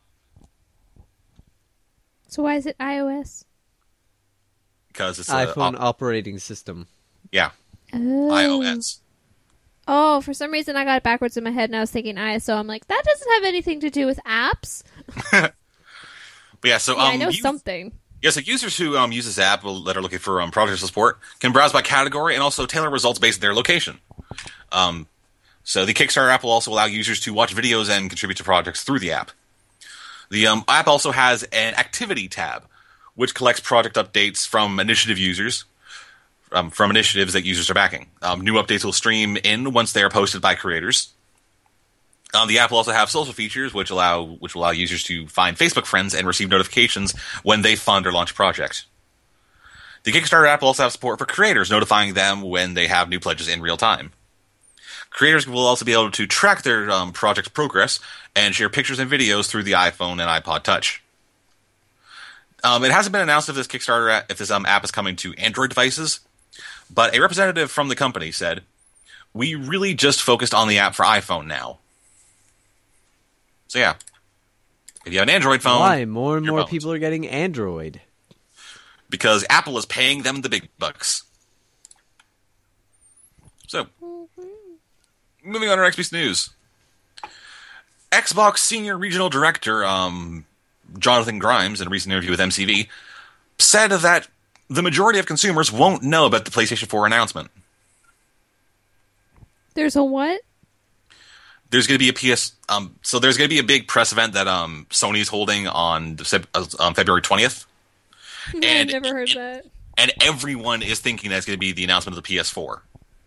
Speaker 2: So why is it iOS?
Speaker 3: Because it's a,
Speaker 1: iPhone
Speaker 3: op-
Speaker 1: operating system.
Speaker 3: yeah,
Speaker 2: Oh.
Speaker 3: iOS.
Speaker 2: Oh, for some reason I got it backwards in my head and I was thinking I S O. I'm like, that doesn't have anything to do with apps.
Speaker 3: But yeah, so
Speaker 2: Yeah,
Speaker 3: um,
Speaker 2: I know
Speaker 3: you-
Speaker 2: something.
Speaker 3: Yeah, so users who um, use this app will, that are looking for um, project support can browse by category and also tailor results based on their location. Um, so the Kickstarter app will also allow users to watch videos and contribute to projects through the app. The um, app also has an activity tab, which collects project updates from initiative users, um, from initiatives that users are backing. Um, new updates will stream in once they are posted by creators. Um, the app will also have social features, which allow which will allow users to find Facebook friends and receive notifications when they fund or launch a project. The Kickstarter app will also have support for creators, notifying them when they have new pledges in real time. Creators will also be able to track their um, project's progress and share pictures and videos through the iPhone and iPod Touch. Um, it hasn't been announced if this Kickstarter app, if this um, app is coming to Android devices, but a representative from the company said, "We really just focused on the app for iPhone now." So yeah, if you have an Android phone,
Speaker 1: Why? More and
Speaker 3: your
Speaker 1: more
Speaker 3: bones.
Speaker 1: people are getting Android.
Speaker 3: Because Apple is paying them the big bucks. So, moving on to our next piece of news. Xbox Senior Regional Director um, Jonathan Grimes, in a recent interview with M C V, said that the majority of consumers won't know about the PlayStation four announcement.
Speaker 2: There's a what?
Speaker 3: There's going to be a P S... Um, so there's going to be a big press event that um, Sony's holding on Sep- uh, um, February twentieth.
Speaker 2: I've
Speaker 3: And-
Speaker 2: never heard that.
Speaker 3: And everyone is thinking that's going to be the announcement of the P S four.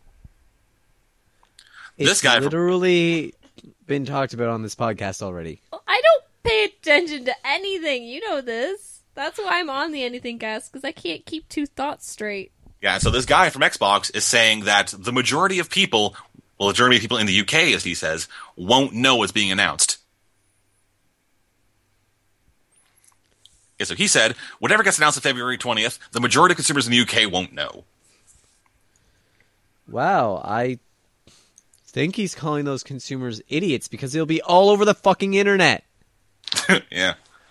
Speaker 1: It's
Speaker 3: This guy from-
Speaker 1: literally been talked about on this podcast already.
Speaker 2: I don't pay attention to anything. You know this. That's why I'm on the Anything Cast, because I can't keep two thoughts straight.
Speaker 3: Yeah, so this guy from Xbox is saying that the majority of people, well, the majority of people in the U K, as he says, won't know what's being announced. Yeah, so he said, whatever gets announced on February twentieth, the majority of consumers in the U K won't know.
Speaker 1: Wow, I think he's calling those consumers idiots because they'll be all over the fucking internet.
Speaker 3: Yeah.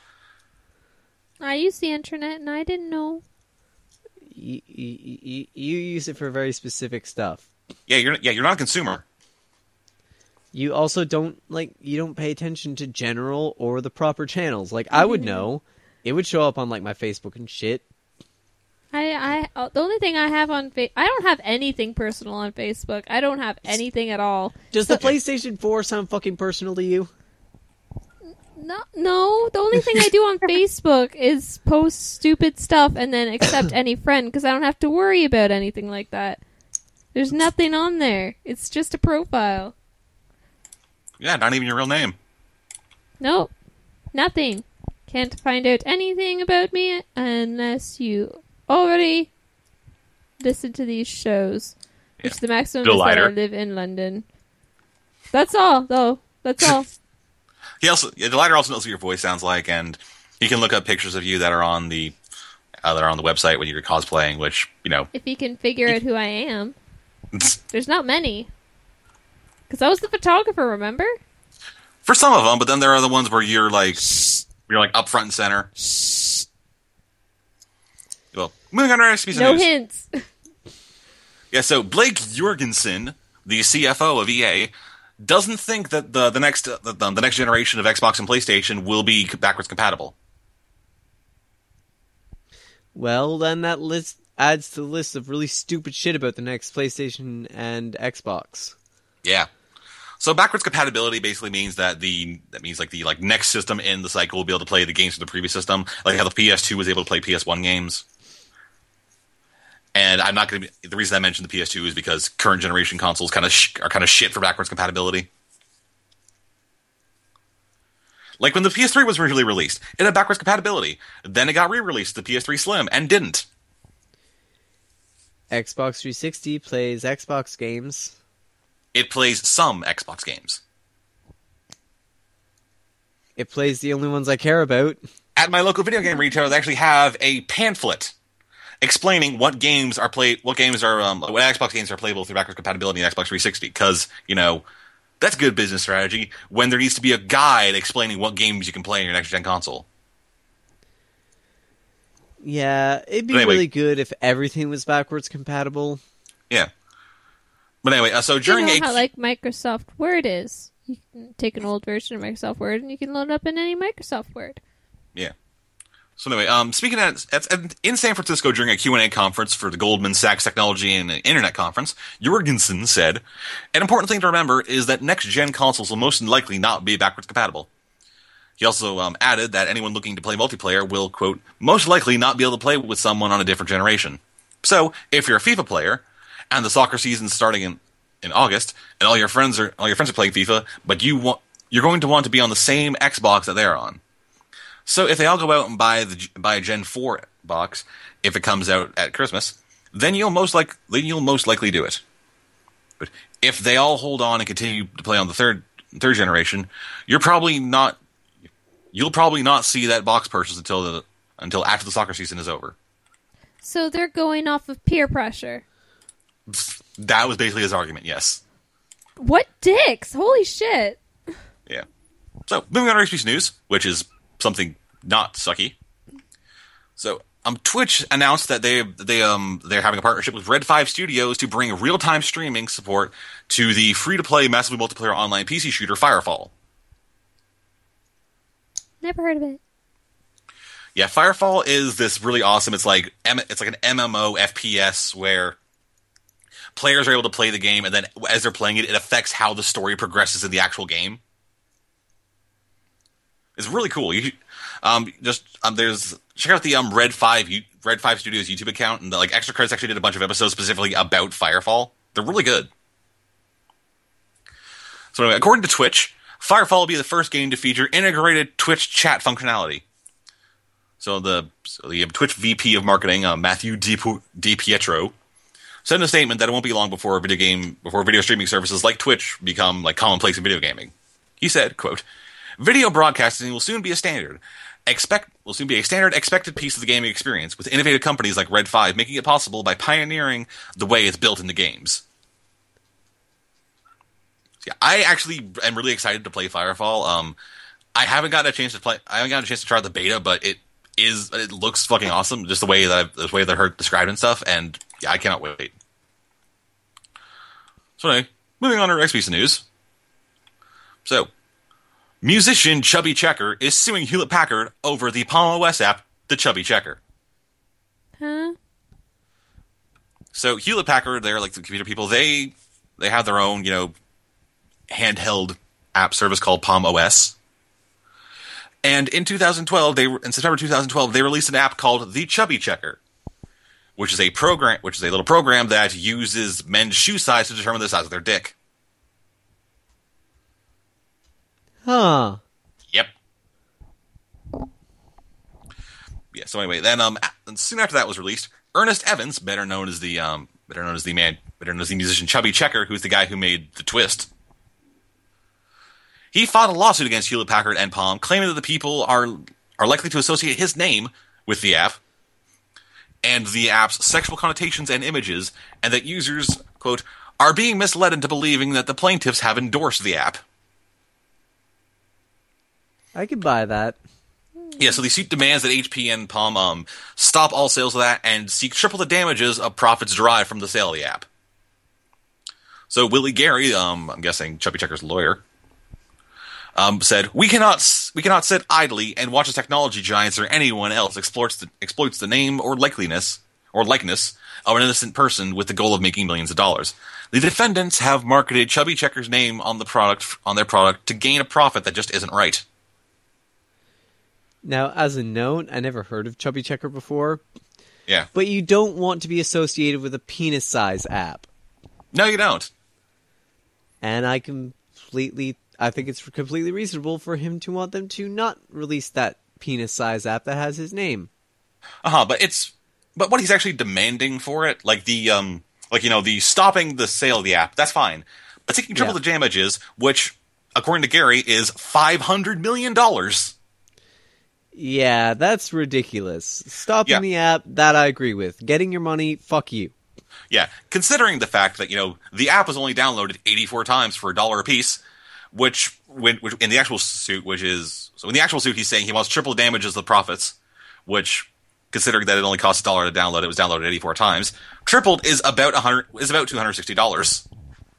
Speaker 2: I use the internet and I didn't know.
Speaker 1: You, you, you use it for very specific stuff.
Speaker 3: Yeah, you're yeah, you're not a consumer.
Speaker 1: You also don't like you don't pay attention to general or the proper channels. Like I would know, it would show up on like my Facebook and shit.
Speaker 2: I I the only thing I have on fa- I don't have anything personal on Facebook. I don't have anything at all.
Speaker 1: Does the PlayStation four sound fucking personal to you?
Speaker 2: No, no. The only thing I do on Facebook is post stupid stuff and then accept any friend because I don't have to worry about anything like that. There's nothing on there. It's just a profile.
Speaker 3: Yeah, not even your real name.
Speaker 2: Nope. Nothing. Can't find out anything about me unless you already listen to these shows. Which
Speaker 3: Yeah.
Speaker 2: the maximum
Speaker 3: Bill
Speaker 2: is that I
Speaker 3: Leiter.
Speaker 2: live in London. That's all, though. That's all.
Speaker 3: He also, yeah, the lighter also knows what your voice sounds like, and he can look up pictures of you that are on the uh, that are on the website when you're cosplaying. Which you know,
Speaker 2: If you can figure out who I am. There's not many. Because I was the photographer, remember?
Speaker 3: for some of them, but then there are the ones where you're like you're like up front and center. Well, moving on to our next piece of
Speaker 2: No
Speaker 3: news.
Speaker 2: hints.
Speaker 3: Yeah, so Blake Jorgensen, the C F O of E A, doesn't think that the the next uh, the, the next generation of Xbox and PlayStation will be backwards compatible.
Speaker 1: Well, then that list adds to the list of really stupid shit about the next PlayStation and Xbox.
Speaker 3: Yeah. So backwards compatibility basically means that the that means like the like next system in the cycle will be able to play the games from the previous system, like how the P S two was able to play P S one games. And I'm not going to be the reason I mentioned the P S two is because current generation consoles kind of sh- are kind of shit for backwards compatibility. Like when the P S three was originally released, it had backwards compatibility. Then it got re-released, the P S three Slim, and didn't.
Speaker 1: Xbox three sixty plays Xbox games.
Speaker 3: It plays some Xbox games.
Speaker 1: It plays the only ones I care about.
Speaker 3: At my local video game retailer, they actually have a pamphlet explaining what games are play, what games are, um, what Xbox games are playable through backwards compatibility in Xbox three sixty. Because you know that's good business strategy when there needs to be a guide explaining what games you can play on your next gen console.
Speaker 1: Yeah, it'd be
Speaker 3: But anyway.
Speaker 1: really good if everything was backwards compatible.
Speaker 3: Yeah. But anyway, uh, so during
Speaker 2: you know
Speaker 3: a
Speaker 2: how like Microsoft Word is. You can take an old version of Microsoft Word and you can load it up in any Microsoft Word.
Speaker 3: yeah. So anyway, um, speaking at, at, at in San Francisco during a Q and A conference for the Goldman Sachs Technology and Internet Conference, Jorgensen said, "An important thing to remember is that next-gen consoles will most likely not be backwards compatible." He also um, added that anyone looking to play multiplayer will, quote, most likely not be able to play with someone on a different generation. So, if you're a FIFA player and the soccer season's starting in, in August, and all your friends are all your friends are playing FIFA, but you want you're going to want to be on the same Xbox that they're on. So if they all go out and buy the buy a Gen four box, if it comes out at Christmas, then you'll most like then you'll most likely do it. But if they all hold on and continue to play on the third third generation, you're probably not you'll probably not see that box purchase until the until after the soccer season is over.
Speaker 2: So they're going off of peer pressure.
Speaker 3: That was basically his argument. Yes.
Speaker 2: What dicks? Holy shit.
Speaker 3: Yeah. So moving on to H P news, which is something not sucky. So, um, Twitch announced that they they um they're having a partnership with Red five Studios to bring real time streaming support to the free to play massively multiplayer online P C shooter Firefall.
Speaker 2: Never heard of it.
Speaker 3: Yeah, Firefall is this really awesome. It's like M- it's like an M M O F P S where players are able to play the game, and then as they're playing it, it affects how the story progresses in the actual game. It's really cool. You um just um there's check out the um Red five Red five Studios YouTube account, and the, like Extra Credits actually did a bunch of episodes specifically about Firefall. They're really good. So anyway, according to Twitch, Firefall will be the first game to feature integrated Twitch chat functionality. So the, so the Twitch V P of marketing, uh, Matthew Di Di Pietro, said in a statement that it won't be long before video game before video streaming services like Twitch become like commonplace in video gaming. He said, "quote Video broadcasting will soon be a standard. Expect will soon be a standard expected piece of the gaming experience, with innovative companies like Red five making it possible by pioneering the way it's built into games." So, yeah, I actually am really excited to play Firefall. Um, I haven't gotten a chance to play. I haven't gotten a chance to try the beta, but it is it looks fucking awesome. Just the way that I've, the way that I heard described and stuff, and yeah, I cannot wait. So anyway, moving on to our next piece of news. So, musician Chubby Checker is suing Hewlett Packard over the Palm O S app, the Chubby Checker.
Speaker 2: Huh?
Speaker 3: So Hewlett Packard, they're like the computer people. They they have their own, you know, handheld app service called Palm O S. And in two thousand twelve, they in September two thousand twelve, they released an app called the Chubby Checker, which is a program, which is a little program that uses men's shoe size to determine the size of their dick.
Speaker 1: Huh.
Speaker 3: Yep. Yeah. So anyway, then um, soon after that was released, Ernest Evans, better known as the um, better known as the man, better known as the musician Chubby Checker, who's the guy who made the Twist. He filed a lawsuit against Hewlett Packard and Palm, claiming that the people are are likely to associate his name with the app and the app's sexual connotations and images, and that users, quote, are being misled into believing that the plaintiffs have endorsed the app.
Speaker 1: I could buy that.
Speaker 3: Yeah, so the suit demands that H P and Palm um, stop all sales of that and seek triple the damages of profits derived from the sale of the app. So Willie Gary, um, I'm guessing Chubby Checker's lawyer, um, said, "We cannot we cannot sit idly and watch as technology giants or anyone else exploits the, exploits the name or likeliness or likeness of an innocent person with the goal of making millions of dollars. The defendants have marketed Chubby Checker's name on the product on their product to gain a profit that just isn't right."
Speaker 1: Now, as a note, I never heard of Chubby Checker before.
Speaker 3: Yeah.
Speaker 1: But you don't want to be associated with a penis size app.
Speaker 3: No, you don't.
Speaker 1: And I completely, I think it's completely reasonable for him to want them to not release that penis size app that has his name.
Speaker 3: Uh-huh, but it's, but what he's actually demanding for it, like the, um, like, you know, the stopping the sale of the app, that's fine. But taking triple
Speaker 1: Yeah.
Speaker 3: the damages, which, according to Gary, is five hundred million dollars.
Speaker 1: Yeah, that's ridiculous. Stopping
Speaker 3: Yeah.
Speaker 1: the app, that I agree with. Getting your money, fuck you.
Speaker 3: Yeah, considering the fact that, you know, the app was only downloaded eighty-four times for a dollar a piece, which, when, which in the actual suit, which is, so in the actual suit, he's saying he wants triple damages of the profits, which, considering that it only costs a dollar to download, it was downloaded eighty-four times, tripled is about one hundred, is about two hundred sixty dollars.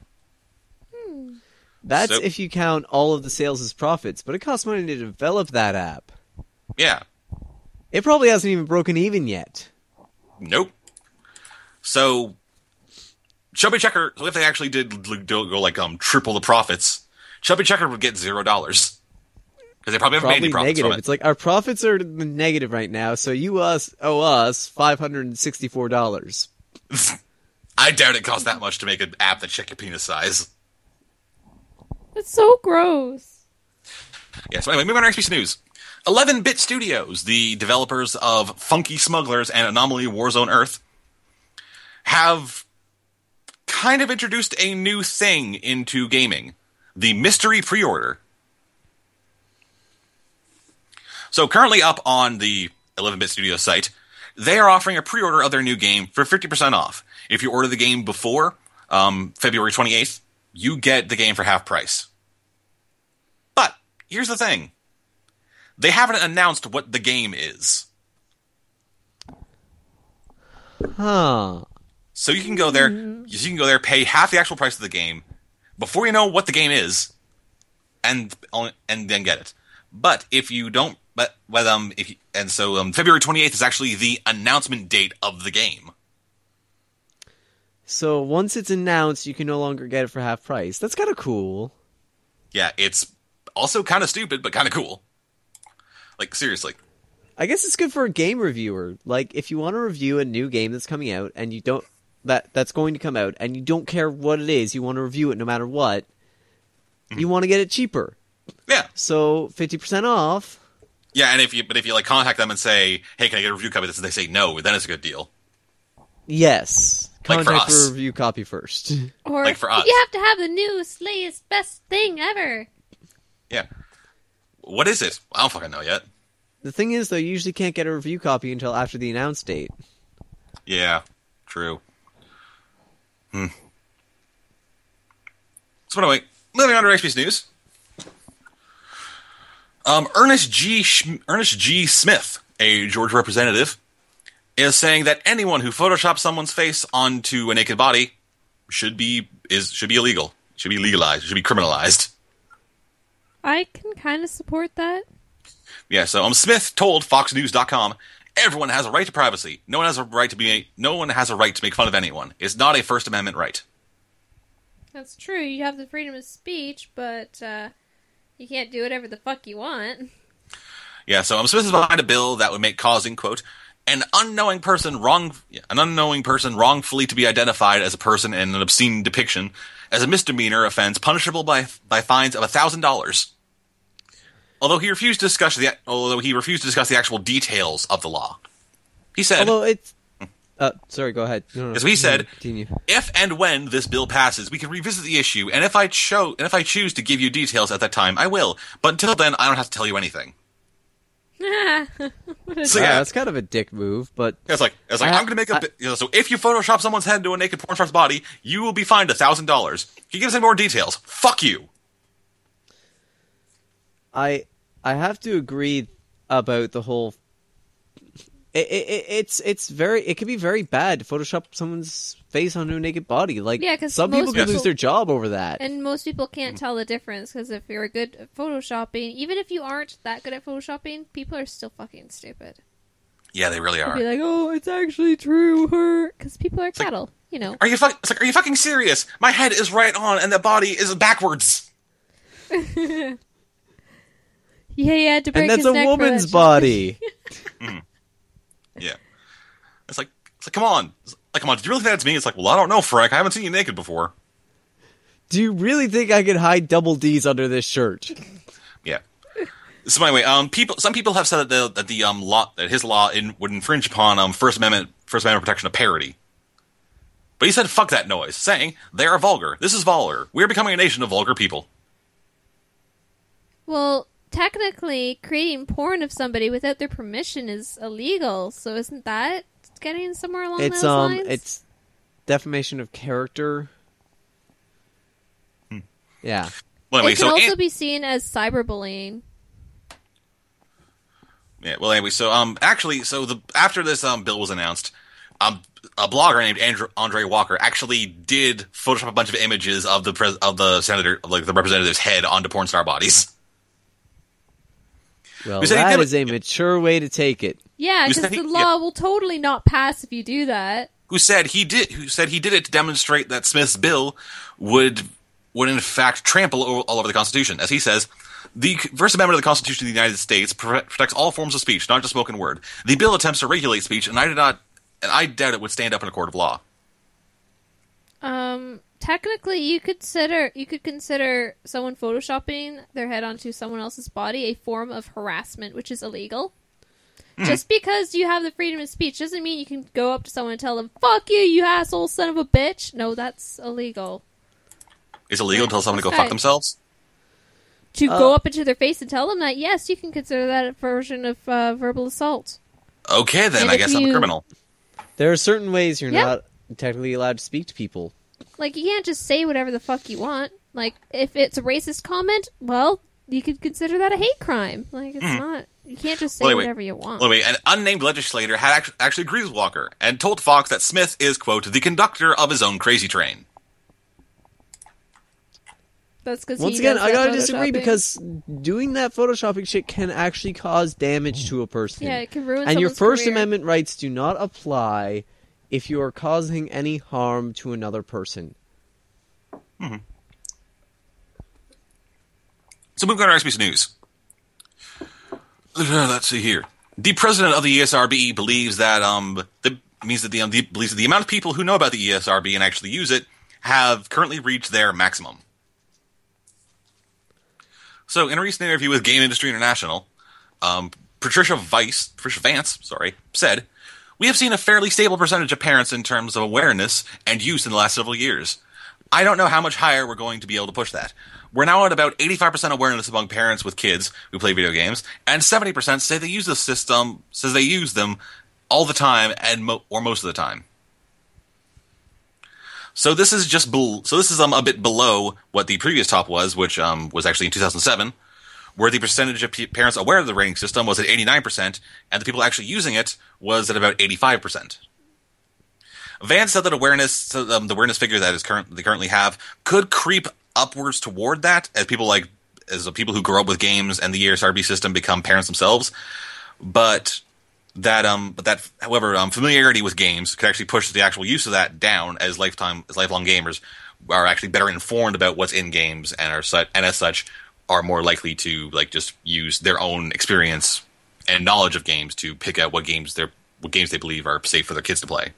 Speaker 1: That's
Speaker 3: So-
Speaker 1: if you count all of the sales as profits, but it costs money to develop that app.
Speaker 3: Yeah.
Speaker 1: It probably hasn't even broken even yet.
Speaker 3: Nope. So, Chubby Checker, so if they actually did l- do- go like um triple the profits, Chubby Checker would get zero dollars because they probably haven't made
Speaker 1: Probably
Speaker 3: any profits
Speaker 1: negative.
Speaker 3: from
Speaker 1: It's like our profits are negative right now, so you us owe us five hundred and sixty-four dollars.
Speaker 3: it. I doubt it costs that much to make an app that check your penis size.
Speaker 2: That's so gross.
Speaker 3: Yeah. So anyway, moving on to our next piece of news. eleven-Bit Studios, the developers of Funky Smugglers and Anomaly Warzone Earth, have kind of introduced a new thing into gaming, the mystery pre-order. So currently up on the eleven-Bit Studios site, they are offering a pre-order of their new game for fifty percent off. If you order the game before um, February twenty-eighth, you get the game for half price. But here's the thing. They haven't announced what the game is.
Speaker 1: Huh.
Speaker 3: So you can go there, you can go there, pay half the actual price of the game before you know what the game is, and and then get it. But if you don't, but but um, if you, and so um, February twenty-eighth is actually the announcement date of the game.
Speaker 1: So once it's announced, you can no longer get it for half price. That's kind of cool.
Speaker 3: Yeah, it's also kind of stupid, but kind of cool. Like, seriously.
Speaker 1: I guess it's good for a game reviewer. Like, if you want to review a new game that's coming out, and you don't that that's going to come out, and you don't care what it is, you want to review it no matter what, mm-hmm. you want to get it cheaper.
Speaker 3: Yeah.
Speaker 1: So fifty percent off.
Speaker 3: Yeah, and if you but if you like contact them and say, "Hey, can I get a review copy of this?" and they say no, then it's a good deal.
Speaker 1: Yes.
Speaker 3: Like for
Speaker 1: Contact
Speaker 3: us.
Speaker 1: for a review copy first.
Speaker 2: Or
Speaker 3: Like for us.
Speaker 2: you have to have the newest, latest, best thing ever.
Speaker 3: Yeah. What is it? I don't fucking know yet.
Speaker 1: The thing is, though, you usually can't get a review copy until after the announce date.
Speaker 3: Yeah, true. Hmm. So anyway, moving on to X P News. Um, Ernest G. Sch- Ernest G. Smith, a Georgia representative, is saying that anyone who photoshops someone's face onto a naked body should be is should be illegal, should be legalized, should be criminalized.
Speaker 2: I can kind of support that.
Speaker 3: Yeah. So, um, Smith told Fox News dot com, "Everyone has a right to privacy. No one has a right to be. No one has a right to make fun of anyone. It's not a First Amendment right."
Speaker 2: That's true. You have the freedom of speech, but uh, you can't do whatever the fuck you want.
Speaker 3: Yeah, so um, Smith is behind a bill that would make causing, quote, an unknowing person wrong, yeah, an unknowing person wrongfully to be identified as a person in an obscene depiction as a misdemeanor offense punishable by by fines of a thousand dollars. Although he refused to discuss the although he refused to discuss the actual details of the law, he said.
Speaker 1: Although it's, uh, sorry, go ahead. No, no,
Speaker 3: As we said,
Speaker 1: continue.
Speaker 3: if and when this bill passes, we can revisit the issue, and if I cho- and if I choose to give you details at that time, I will. But until then, I don't have to tell you anything. So
Speaker 1: Yeah,
Speaker 3: yeah,
Speaker 1: that's kind of a dick move, but
Speaker 3: it's like it's like
Speaker 1: I-
Speaker 3: I'm gonna make a
Speaker 1: I-
Speaker 3: bi- you know, so if you Photoshop someone's head into a naked porn star's body, you will be fined a thousand dollars. Can you give us any more details? Fuck you.
Speaker 1: I I have to agree about the whole. It, it, it's it's very it can be very bad to Photoshop someone's face onto a naked body. Like
Speaker 2: Yeah, 'cause
Speaker 1: some people
Speaker 2: most
Speaker 1: could
Speaker 2: people-
Speaker 1: lose their job over that.
Speaker 2: And most people can't tell the difference, because if you're good at photoshopping, even if you aren't that good at photoshopping, people are still fucking stupid.
Speaker 3: Yeah, they really
Speaker 2: They'll
Speaker 3: are.
Speaker 2: be like, oh, it's actually true, her. Because people are cattle, you know.
Speaker 3: Are you fuck? It's like, are you fucking serious? My head is right on, and the body is backwards.
Speaker 2: Yeah, he had to break
Speaker 1: And that's
Speaker 2: his
Speaker 1: a
Speaker 2: neck for
Speaker 1: woman's
Speaker 2: that
Speaker 1: body.
Speaker 3: Yeah, it's like it's like come on, it's like come on. Did you really think that's me? It's like, well, I don't know, Frank. I haven't seen you naked before.
Speaker 1: Do you really think I could hide double D's under this shirt?
Speaker 3: Yeah. So anyway, um, people, some people have said that the, that the um law that his law in, would infringe upon um First Amendment First Amendment protection of parody. But he said, "Fuck that noise," saying they are vulgar. This is vulgar. We are becoming a nation of vulgar people.
Speaker 2: Well, technically, creating porn of somebody without their permission is illegal. So isn't that getting somewhere along
Speaker 1: It's
Speaker 2: those
Speaker 1: um
Speaker 2: lines?
Speaker 1: it's defamation of character.
Speaker 3: Hmm.
Speaker 1: Yeah.
Speaker 3: Well, anyway,
Speaker 2: it can
Speaker 3: so
Speaker 2: also
Speaker 3: An-
Speaker 2: be seen as cyberbullying.
Speaker 3: yeah. Well, anyway, so um, actually, so the after this um bill was announced, um, a blogger named Andrew, Andre Walker actually did Photoshop a bunch of images of the pres- of the senator, of, like the representative's head onto porn star bodies.
Speaker 1: Well,
Speaker 3: We said he
Speaker 1: that
Speaker 3: did
Speaker 1: is a mature way to take it.
Speaker 2: Yeah,
Speaker 3: You
Speaker 2: because
Speaker 3: said
Speaker 2: the
Speaker 3: he-
Speaker 2: law
Speaker 3: yeah.
Speaker 2: will totally not pass if you do that.
Speaker 3: Who said he did? Who said he did it to demonstrate that Smith's bill would would in fact trample all, all over the Constitution? As he says, the First Amendment of the Constitution of the United States pre- protects all forms of speech, not just spoken word. The bill attempts to regulate speech, and I do not, and I doubt it would stand up in a court of law.
Speaker 2: Um, technically, you could consider you could consider someone photoshopping their head onto someone else's body a form of harassment, which is illegal.
Speaker 3: Hmm.
Speaker 2: Just because you have the freedom of speech doesn't mean you can go up to someone and tell them, "Fuck you, you asshole son of a bitch." No, that's illegal.
Speaker 3: It's illegal to tell someone to go
Speaker 2: Okay.
Speaker 3: fuck themselves.
Speaker 2: To
Speaker 1: Uh,
Speaker 2: go up into their face and tell them that, yes, you can consider that a version of uh, verbal assault.
Speaker 3: Okay, then
Speaker 2: And
Speaker 3: I
Speaker 2: if
Speaker 3: guess I'm a
Speaker 2: you-
Speaker 3: criminal.
Speaker 1: There are certain ways you're
Speaker 2: Yeah.
Speaker 1: not technically allowed to speak to people.
Speaker 2: Like, you can't just say whatever the fuck you want. Like, if it's a racist comment, well, you could consider that a hate crime. Like, it's not... You can't just say
Speaker 3: Well, anyway-
Speaker 2: whatever you want.
Speaker 3: Well, anyway, an unnamed legislator had act- actually agreed with Walker and told Fox that Smith is, quote, the conductor of his own crazy train.
Speaker 2: That's because
Speaker 1: Once again, I gotta disagree because doing that photoshopping shit can actually cause damage to a person.
Speaker 2: Yeah, it can ruin
Speaker 1: And your
Speaker 2: someone's
Speaker 1: First
Speaker 2: career.
Speaker 1: Amendment rights do not apply if you are causing any harm to another person.
Speaker 3: So moving on to our X B C News. Let's see here. The president of the E S R B believes that um the means that the, um, the believes that the amount of people who know about the E S R B and actually use it have currently reached their maximum. So in a recent interview with Game Industry International, um, Patricia Vice, Patricia Vance, sorry, said, "We have seen a fairly stable percentage of parents in terms of awareness and use in the last several years. I don't know how much higher we're going to be able to push that. We're now at about eighty-five percent awareness among parents with kids who play video games, and seventy percent say they use the system, says they use them all the time and mo- or most of the time." So this is just be- so this is um, a bit below what the previous top was, which um, was actually in two thousand seven, where the percentage of p- parents aware of the rating system was at eighty-nine percent, and the people actually using it was at about eighty-five percent. Vance said that awareness, um, the awareness figure that is current, they currently have, could creep upwards toward that as people like as the people who grow up with games and the E S R B system become parents themselves. But that, um, but that, however, um, familiarity with games could actually push the actual use of that down as lifetime, as lifelong gamers are actually better informed about what's in games and are such, and as such are more likely to like just use their own experience and knowledge of games to pick out what games they're what games they believe are safe for their kids to play.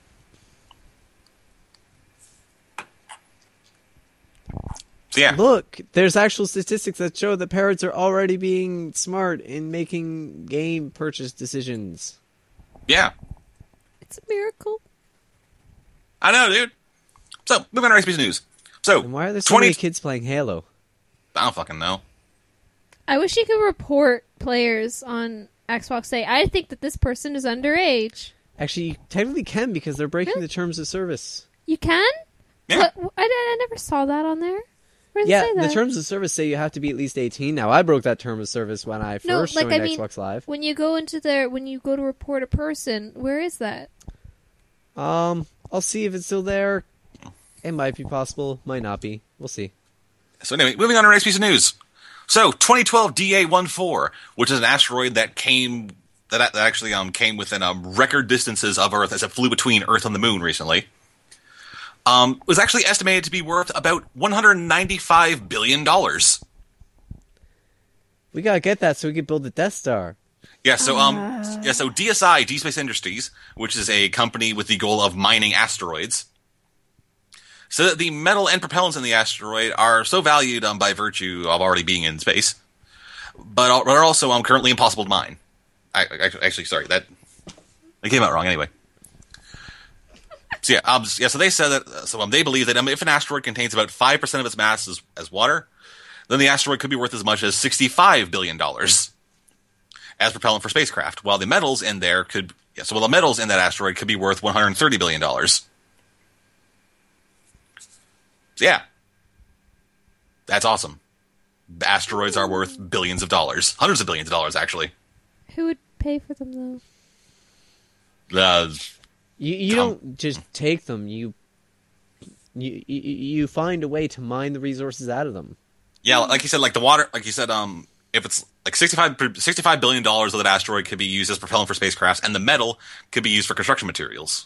Speaker 3: So yeah,
Speaker 1: Look, there's actual statistics that show that parents are already being smart in making game purchase decisions.
Speaker 3: yeah,
Speaker 2: It's a miracle.
Speaker 3: I know, dude. So moving on to Race Piece of News. So
Speaker 1: And why are there so
Speaker 3: twenty
Speaker 1: many kids playing Halo?
Speaker 3: I don't fucking know.
Speaker 2: I wish you could report players on Xbox. Say, I think that this person is underage.
Speaker 1: Actually, you technically can because they're breaking
Speaker 2: Really?
Speaker 1: the terms of service.
Speaker 2: You can?
Speaker 3: Yeah.
Speaker 2: What, I, I never saw that on there. Where does it
Speaker 1: Yeah,
Speaker 2: say
Speaker 1: the
Speaker 2: that?
Speaker 1: terms of service say you have to be at least eighteen. Now, I broke that term of service when I
Speaker 2: No,
Speaker 1: first
Speaker 2: like,
Speaker 1: joined
Speaker 2: I mean-
Speaker 1: Xbox Live.
Speaker 2: When you go into their, when you go to report a person, where is that?
Speaker 1: Um, I'll see if it's still there. It might be possible, might not be. We'll see.
Speaker 3: So anyway, moving on to Race Piece of News. So twenty twelve D A fourteen, which is an asteroid that came that, that actually um came within um record distances of Earth as it flew between Earth and the Moon recently. Um, was actually estimated to be worth about one hundred ninety-five billion dollars.
Speaker 1: We gotta get that so we can build the Death Star.
Speaker 3: Yeah, so um, yeah, so D S I, Deep Space Industries, which is a company with the goal of mining asteroids, so that the metal and propellants in the asteroid are so valued um, by virtue of already being in space, but are- are also um, currently impossible to mine. I, I, actually, sorry, that that came out wrong anyway. So yeah, um, yeah. So they said that. uh, So um, they believe that um, if an asteroid contains about five percent of its mass as, as water, then the asteroid could be worth as much as sixty-five billion dollars as propellant for spacecraft. While the metals in there could, yeah, so while the metals in that asteroid could be worth one hundred thirty billion dollars. So yeah, that's awesome. The asteroids are worth billions of dollars, hundreds of billions of dollars actually.
Speaker 2: Who would pay for them though?
Speaker 3: Uh,
Speaker 1: You you
Speaker 3: Tom-
Speaker 1: don't just take them. You, you you you find a way to mine the resources out of them.
Speaker 3: Yeah, like you said, like the water, like you said, um, if it's like sixty-five, sixty-five billion dollars of that asteroid could be used as propellant for spacecrafts, and the metal could be used for construction materials.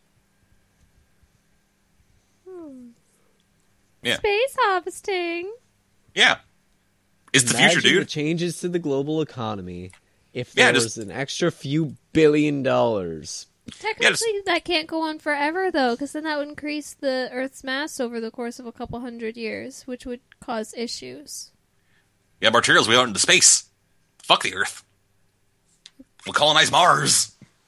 Speaker 3: Yeah,
Speaker 2: Space harvesting.
Speaker 3: yeah, it's the
Speaker 1: Imagine
Speaker 3: future,
Speaker 1: the
Speaker 3: dude.
Speaker 1: changes to the global economy if
Speaker 3: Yeah,
Speaker 1: there
Speaker 3: just-
Speaker 1: was an extra few billion dollars.
Speaker 2: Technically,
Speaker 3: just-
Speaker 2: that can't go on forever, though, because then that would increase the Earth's mass over the course of a couple hundred years, which would cause issues.
Speaker 3: Yeah, materials we out into space. Fuck the Earth. We'll colonize Mars.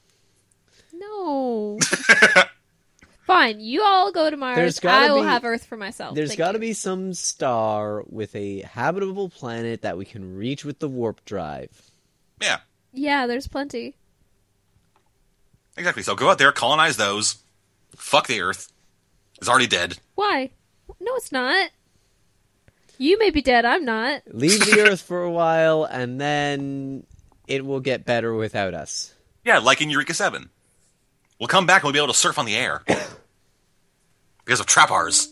Speaker 2: No. Fine, you all go to Mars.
Speaker 1: There's gotta
Speaker 2: I will
Speaker 1: be-
Speaker 2: have Earth for myself.
Speaker 1: There's
Speaker 2: Thank
Speaker 1: got to
Speaker 2: you.
Speaker 1: be some star with a habitable planet that we can reach with the warp drive.
Speaker 3: Yeah,
Speaker 2: Yeah, there's plenty.
Speaker 3: exactly. So go out there, colonize those. Fuck the Earth. It's already dead.
Speaker 2: Why? No, it's not. You may be dead. I'm not.
Speaker 1: Leave the Earth for a while, and then it will get better without us.
Speaker 3: Yeah, like in Eureka seven. We'll come back and we'll be able to surf on the air. Because of Trapars.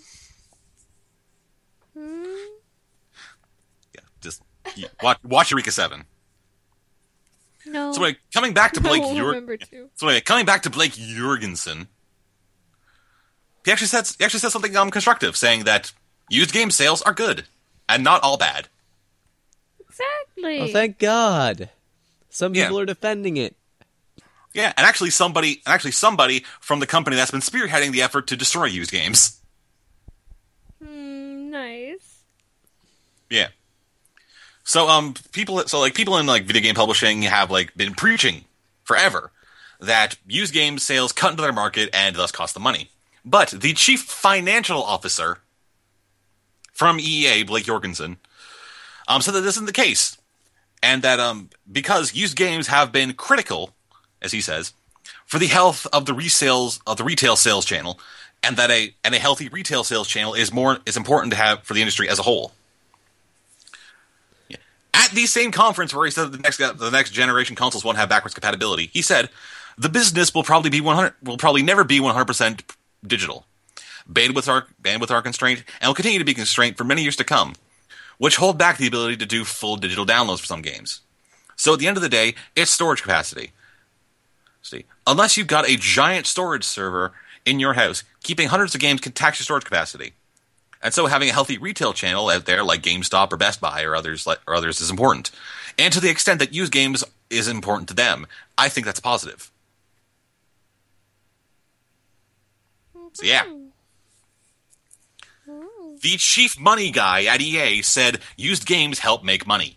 Speaker 2: Hmm?
Speaker 3: Yeah, just yeah, watch, watch Eureka seven.
Speaker 2: No.
Speaker 3: So anyway, coming back to
Speaker 2: I
Speaker 3: Blake
Speaker 2: won't
Speaker 3: Jur-
Speaker 2: remember to.
Speaker 3: So anyway, coming back to Blake Jorgensen, he actually said he actually said something um constructive, saying that used game sales are good and not all bad.
Speaker 2: Exactly.
Speaker 1: Oh, thank God. Some
Speaker 3: Yeah.
Speaker 1: people are defending it.
Speaker 3: Yeah, and actually somebody actually somebody from the company that's been spearheading the effort to destroy used games.
Speaker 2: Hmm, nice.
Speaker 3: Yeah. So um people so like people in like video game publishing have like been preaching forever that used game sales cut into their market and thus cost them money. But the chief financial officer from E A, Blake Jorgensen, um said that this isn't the case. And that um because used games have been critical, as he says, for the health of the resales of the retail sales channel, and that a and a healthy retail sales channel is more is important to have for the industry as a whole. At the same conference where he said the next the next generation consoles won't have backwards compatibility, he said the business will probably be one hundred will probably never be one hundred percent digital. Bandwidth are bandwidth are constrained and will continue to be constrained for many years to come, which hold back the ability to do full digital downloads for some games. So at the end of the day, it's storage capacity. See, unless you've got a giant storage server in your house, keeping hundreds of games can tax your storage capacity. And so having a healthy retail channel out there like GameStop or Best Buy or others or others is important. And to the extent that used games is important to them, I think that's positive. So yeah. The chief money guy at E A said used games help make money.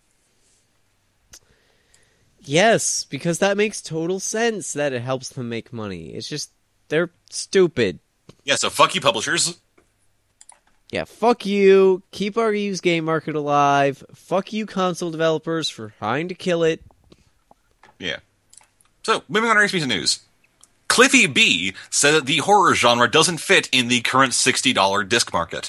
Speaker 1: Yes, because that makes total sense that it helps them make money. It's just, they're stupid.
Speaker 3: Yeah, so fuck you publishers.
Speaker 1: Yeah, fuck you. Keep our used game market alive. Fuck you console developers for trying to kill it.
Speaker 3: Yeah. So, moving on to our next piece of news. Cliffy B said that the horror genre doesn't fit in the current sixty dollars disc market.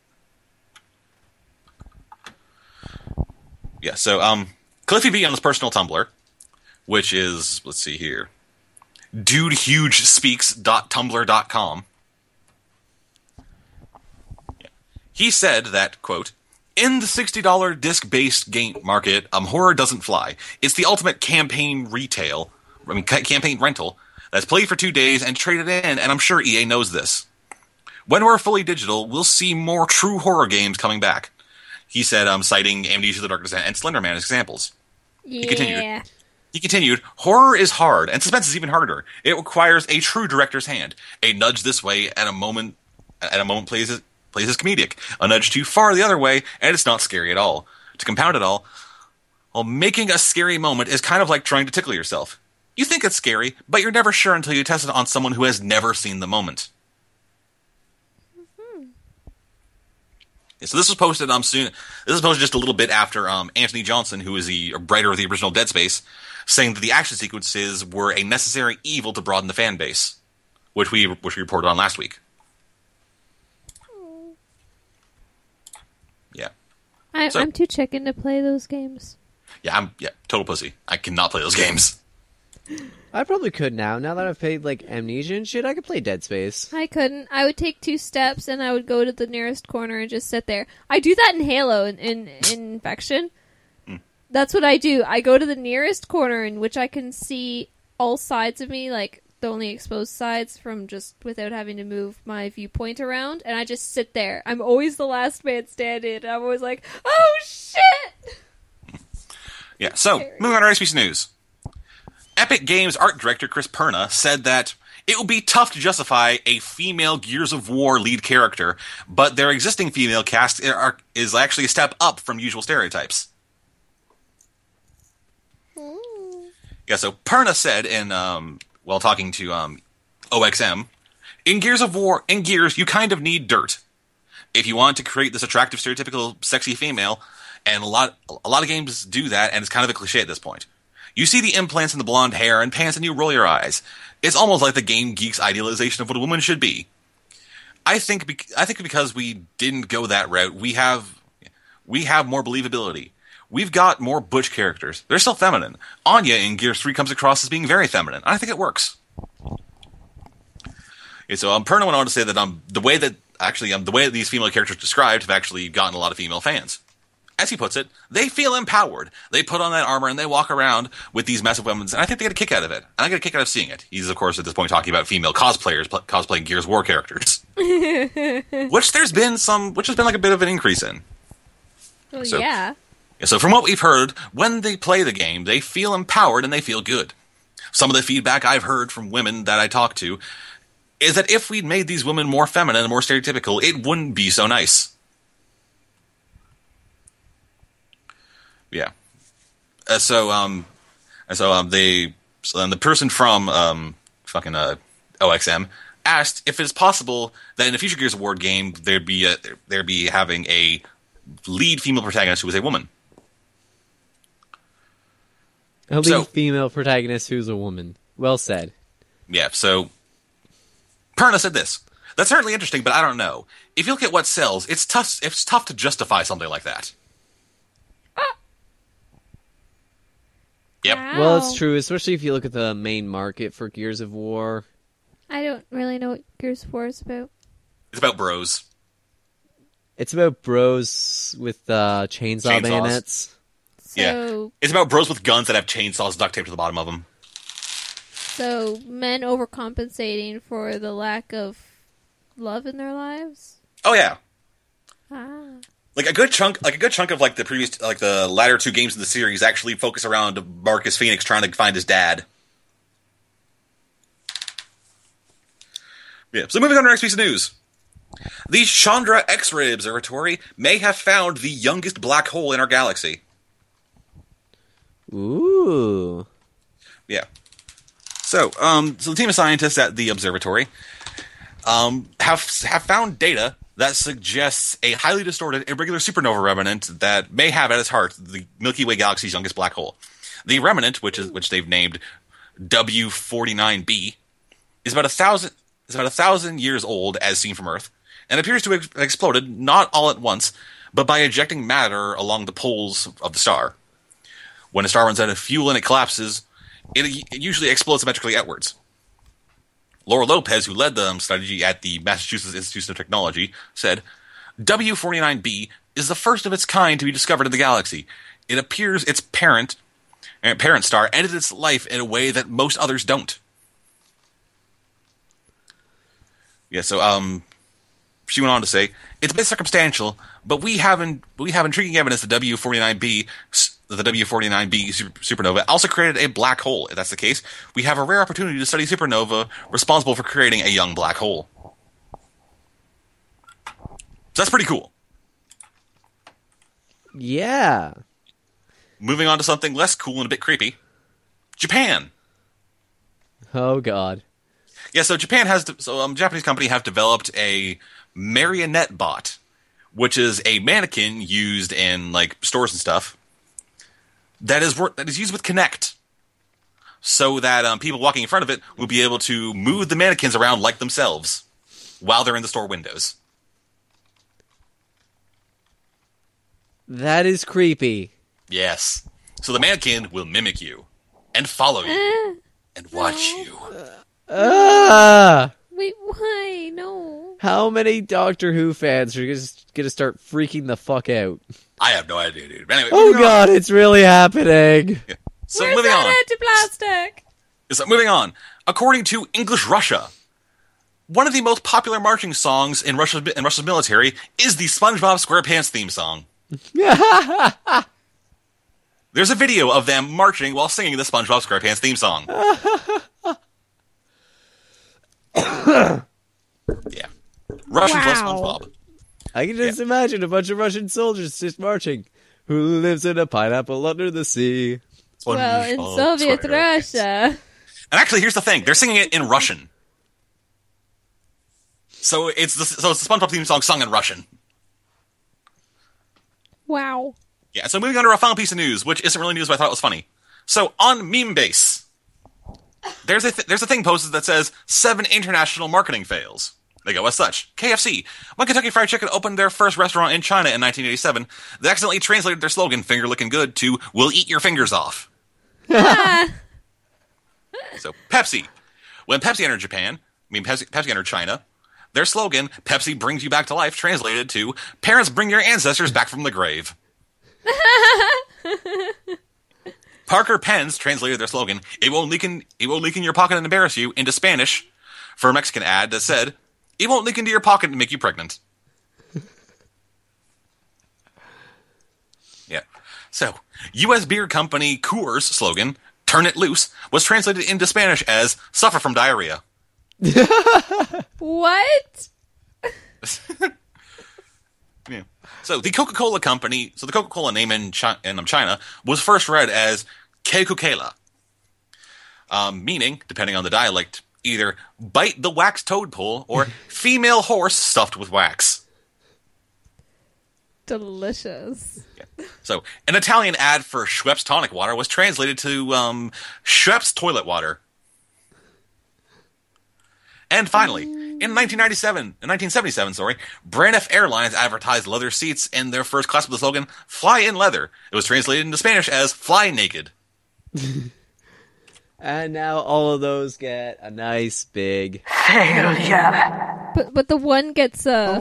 Speaker 3: Yeah, so, um, Cliffy B on his personal Tumblr, which is, let's see here, dudehugespeaks dot tumblr dot com. He said that, quote, in the sixty dollars disc-based game market, um, horror doesn't fly. It's the ultimate campaign retail, I mean, ca- campaign rental, that's played for two days and traded in, and I'm sure E A knows this. When we're fully digital, we'll see more true horror games coming back. He said, um, citing Amnesia, The Dark Descent, and Slender Man as examples.
Speaker 2: Yeah.
Speaker 3: He continued, he continued, horror is hard, and suspense is even harder. It requires a true director's hand. A nudge this way at a moment, at a moment plays plays as comedic. A nudge too far the other way, and it's not scary at all. To compound it all, well, making a scary moment is kind of like trying to tickle yourself. You think it's scary, but you're never sure until you test it on someone who has never seen the moment. Mm-hmm. Yeah, so this was posted um soon. This was posted just a little bit after um Anthony Johnson, who is the writer of the original Dead Space, saying that the action sequences were a necessary evil to broaden the fan base, which we which we reported on last week. Yeah.
Speaker 2: I,
Speaker 3: So-
Speaker 2: I'm too chicken to play those games.
Speaker 3: Yeah, I'm yeah, total pussy. I cannot play those games.
Speaker 1: I probably could now. Now that I've played like Amnesia and shit, I could play Dead Space.
Speaker 2: I couldn't. I would take two steps and I would go to the nearest corner and just sit there. I do that in Halo in, in, in Infection.
Speaker 3: Mm.
Speaker 2: That's what I do. I go to the nearest corner in which I can see all sides of me, like the only exposed sides from just without having to move my viewpoint around, and I just sit there. I'm always the last man standing. I'm always like, oh shit!
Speaker 3: Yeah, so, moving on to our next piece of news. Epic Games art director Chris Perna said that it will be tough to justify a female Gears of War lead character, but their existing female cast are, is actually a step up from usual stereotypes.
Speaker 2: Ooh.
Speaker 3: Yeah, so Perna said in, um, while talking to um, O X M, in Gears of War, in Gears, you kind of need dirt. If you want to create this attractive, stereotypical, sexy female, and a lot, a lot of games do that, and it's kind of a cliche at this point. You see the implants and the blonde hair and pants and you roll your eyes. It's almost like the game geek's idealization of what a woman should be. I think bec- I think because we didn't go that route, we have we have more believability. We've got more butch characters. They're still feminine. Anya in Gears three comes across as being very feminine. I think it works. Okay, so um, Perna went on to say that um, the way that actually um, the way that these female characters described have actually gotten a lot of female fans. As he puts it, they feel empowered. They put on that armor and they walk around with these massive weapons, and I think they get a kick out of it. And I get a kick out of seeing it. He's, of course, at this point talking about female cosplayers pl- cosplaying Gears of War characters, which there's been some, which has been like a bit of an increase in.
Speaker 2: Well,
Speaker 3: So-
Speaker 2: yeah.
Speaker 3: So from what we've heard, when they play the game, they feel empowered and they feel good. Some of the feedback I've heard from women that I talk to is that if we'd made these women more feminine and more stereotypical, it wouldn't be so nice. Yeah. Uh, so um, so um, they so then the person from um, fucking uh, O X M asked if it's possible that in a future Gears of War game there'd be a, there'd be having a lead female protagonist who was a woman.
Speaker 1: A lead
Speaker 3: So-
Speaker 1: female protagonist who's a woman. Well said.
Speaker 3: Yeah. So Perna said this. That's certainly interesting, but I don't know. If you look at what sells, it's tough. It's tough to justify something like that. Yep.
Speaker 2: Wow.
Speaker 1: Well, it's true, especially if you look at the main market for Gears of War.
Speaker 2: I don't really know what Gears of War is about.
Speaker 3: It's about bros.
Speaker 1: It's about bros with uh, chainsaw
Speaker 3: Chainsaws.
Speaker 1: bayonets.
Speaker 2: So,
Speaker 3: Yeah. It's about bros with guns that have chainsaws duct taped to the bottom of them.
Speaker 2: so men overcompensating for the lack of love in their lives.
Speaker 3: Oh yeah.
Speaker 2: Ah.
Speaker 3: Like a good chunk, like a good chunk of like the previous, like the latter two games in the series actually focus around Marcus Phoenix trying to find his dad. Yeah. So moving on to our next piece of news. The Chandra X-ray Observatory may have found the youngest black hole in our galaxy.
Speaker 1: Ooh.
Speaker 3: Yeah. So, um, so the team of scientists at the observatory um, have have found data that suggests a highly distorted, irregular supernova remnant that may have at its heart the Milky Way galaxy's youngest black hole. The remnant, which is which they've named W forty-nine b, is about a thousand is about a thousand years old as seen from Earth, and appears to have exploded not all at once, but by ejecting matter along the poles of the star. When a star runs out of fuel and it collapses, it, it usually explodes symmetrically outwards. Laura Lopez, who led the study at the Massachusetts Institute of Technology, said, W forty-nine b is the first of its kind to be discovered in the galaxy. It appears its parent, uh, parent star ended its life in a way that most others don't. Yeah, so um, she went on to say, it's a bit circumstantial, but we have in, we have intriguing evidence that W forty-nine b the W forty-nine b super, supernova also created a black hole. If that's the case, we have a rare opportunity to study supernova responsible for creating a young black hole. So that's pretty cool.
Speaker 1: Yeah.
Speaker 3: Moving on to something less cool and a bit creepy. Japan.
Speaker 1: Oh, God.
Speaker 3: Yeah, so Japan has, de- so um, Japanese company have developed a marionette bot, which is a mannequin used in like stores and stuff. That is wor- that is used with Kinect, so that um, people walking in front of it will be able to move the mannequins around like themselves while they're in the store windows.
Speaker 1: That is creepy.
Speaker 3: Yes. So the mannequin will mimic you and follow you and watch
Speaker 2: no.
Speaker 3: you.
Speaker 1: Ah!
Speaker 2: Wait, why? No.
Speaker 1: How many Doctor Who fans are just gonna start freaking the fuck out?
Speaker 3: I have no idea, dude. But anyway,
Speaker 1: Oh,
Speaker 3: moving on.
Speaker 1: God, it's really happening.
Speaker 3: Yeah. So
Speaker 2: Where's
Speaker 3: moving on.
Speaker 2: that anti-plastic?
Speaker 3: So moving on. According to English Russia, one of the most popular marching songs in Russia's in Russia's military is the SpongeBob SquarePants theme song. There's a video of them marching while singing the SpongeBob SquarePants theme song. Yeah. Russians love
Speaker 2: Wow.
Speaker 3: SpongeBob.
Speaker 1: I can just imagine a bunch of Russian soldiers just marching. Who lives in a pineapple under the sea?
Speaker 2: Well, in
Speaker 3: SpongeBob
Speaker 2: Soviet
Speaker 3: SquarePants.
Speaker 2: Russia.
Speaker 3: And actually, here's the thing: they're singing it in Russian. So it's the so it's the SpongeBob theme song sung in Russian.
Speaker 2: Wow.
Speaker 3: Yeah. So moving on to our final piece of news, which isn't really news, but I thought it was funny. So on Memebase, there's a th- there's a thing posted that says seven international marketing fails. They go as such. K F C. When Kentucky Fried Chicken opened their first restaurant in China in nineteen eighty-seven, they accidentally translated their slogan, "Finger Licking Good," to "We'll eat your fingers off." So Pepsi. When Pepsi entered Japan, I mean Pepsi, Pepsi entered China, their slogan, "Pepsi brings you back to life," translated to "Parents bring your ancestors back from the grave." Parker Pens translated their slogan, "It won't leak in, it won't leak in your pocket and embarrass you," into Spanish for a Mexican ad that said, "It won't leak into your pocket and make you pregnant." Yeah. So, U S beer company Coors slogan, "Turn it loose," was translated into Spanish as "Suffer from diarrhea."
Speaker 2: What?
Speaker 3: Yeah. So the Coca-Cola company, so the Coca-Cola name in China, in China was first read as Coca-Cola, um, meaning, depending on the dialect, either bite the wax toadpole or female horse stuffed with wax.
Speaker 2: Delicious.
Speaker 3: Yeah. So an Italian ad for Schweppes tonic water was translated to um, Schweppes toilet water. And finally, in nineteen ninety-seven, in nineteen seventy-seven, sorry, Braniff Airlines advertised leather seats in their first class with the slogan, "Fly in leather." It was translated into Spanish as "Fly naked."
Speaker 1: And now all of those get a nice big
Speaker 4: failure.
Speaker 2: But but the one gets uh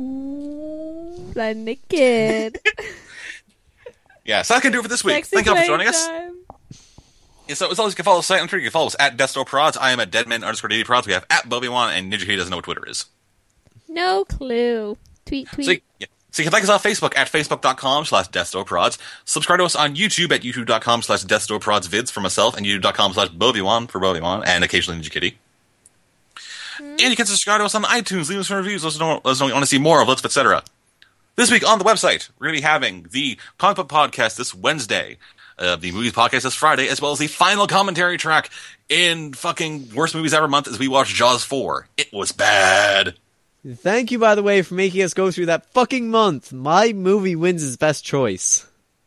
Speaker 2: fly naked.
Speaker 3: Yeah, so that can do it for this week.
Speaker 2: Sexy
Speaker 3: Thank you all for joining us.
Speaker 2: playtime.
Speaker 3: Yeah, so as always, you can follow us on Twitter. You can follow us at Deathstar Prods. I am at Deadman underscore D D Prods. We have at Bobby-Wan, and Ninja K doesn't know what Twitter is.
Speaker 2: No clue. Tweet tweet.
Speaker 3: So, yeah. So you can like us on Facebook at facebook.com slash Deathstar Subscribe to us on YouTube at youtube.com slash Deathstar vids for myself, and youtube.com slash Bobby-Wan for Bobby-Wan, and occasionally Ninja Kitty. Mm-hmm. And you can subscribe to us on iTunes, leave us some reviews, let us know, let us know what you want to see more of, let's et cetera. This week on the website, we're going to be having the Comic Book Podcast this Wednesday, uh, the Movies Podcast this Friday, as well as the final commentary track in fucking Worst Movies Ever month as we watch Jaws four. It was bad.
Speaker 1: Thank you, by the way, for making us go through that fucking month. My movie wins his best choice.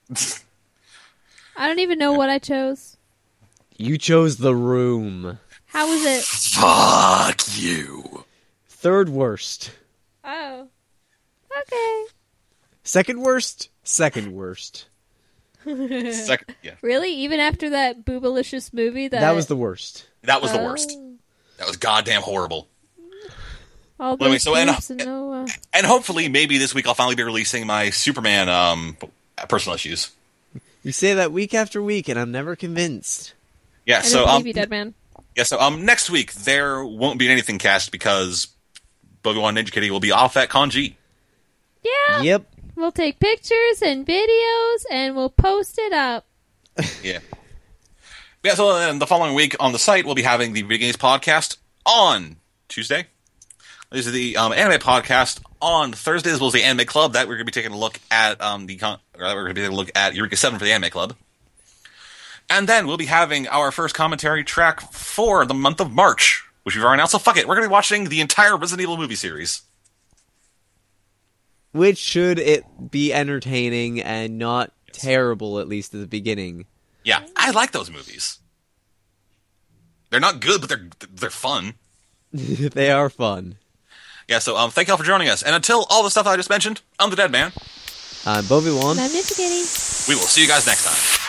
Speaker 2: I don't even know what I chose.
Speaker 1: You chose The Room.
Speaker 2: How was it?
Speaker 3: Fuck you.
Speaker 1: Third worst.
Speaker 2: Oh. Okay.
Speaker 1: Second worst? Second worst.
Speaker 3: Second, yeah.
Speaker 2: Really? Even after that boobalicious movie that...
Speaker 1: That was the worst.
Speaker 3: That was the
Speaker 2: Oh.
Speaker 3: worst. That was goddamn horrible.
Speaker 2: All
Speaker 3: Well, I mean,
Speaker 2: those
Speaker 3: so, and-
Speaker 2: boobs and no, uh,
Speaker 3: And hopefully, maybe this week I'll finally be releasing my Superman um, personal issues.
Speaker 1: You say that week after week, and I'm never convinced.
Speaker 3: Yeah,
Speaker 2: I
Speaker 3: so
Speaker 2: don't
Speaker 3: um,
Speaker 2: believe you, dead man.
Speaker 3: yeah, so um, next week there won't be anything cast because Bobby-Wan Ninja Kitty will be off at Conji.
Speaker 2: Yeah.
Speaker 1: Yep.
Speaker 2: We'll take pictures and videos and we'll post it up.
Speaker 3: Yeah. Yeah, so then the following week on the site, we'll be having the Video Games Podcast on Tuesday. This is the um, Anime Podcast on Thursday, as well as the Anime Club. That we're going to be taking a look at um, the con- or that we're going to be taking a look at Eureka seven for the Anime Club. And then we'll be having our first commentary track for the month of March, which we've already announced. So fuck it, we're going to be watching the entire Resident Evil movie series.
Speaker 1: Which should it be entertaining and not terrible, at least at the beginning.
Speaker 3: Yeah, I like those movies. They're not good, but they're they're fun.
Speaker 1: They are fun.
Speaker 3: Yeah, so um, thank y'all for joining us. And until all the stuff I just mentioned, I'm the Dead Man.
Speaker 1: I'm Bobby-Wan.
Speaker 2: And I'm Ninja Kitty.
Speaker 3: We will see you guys next time.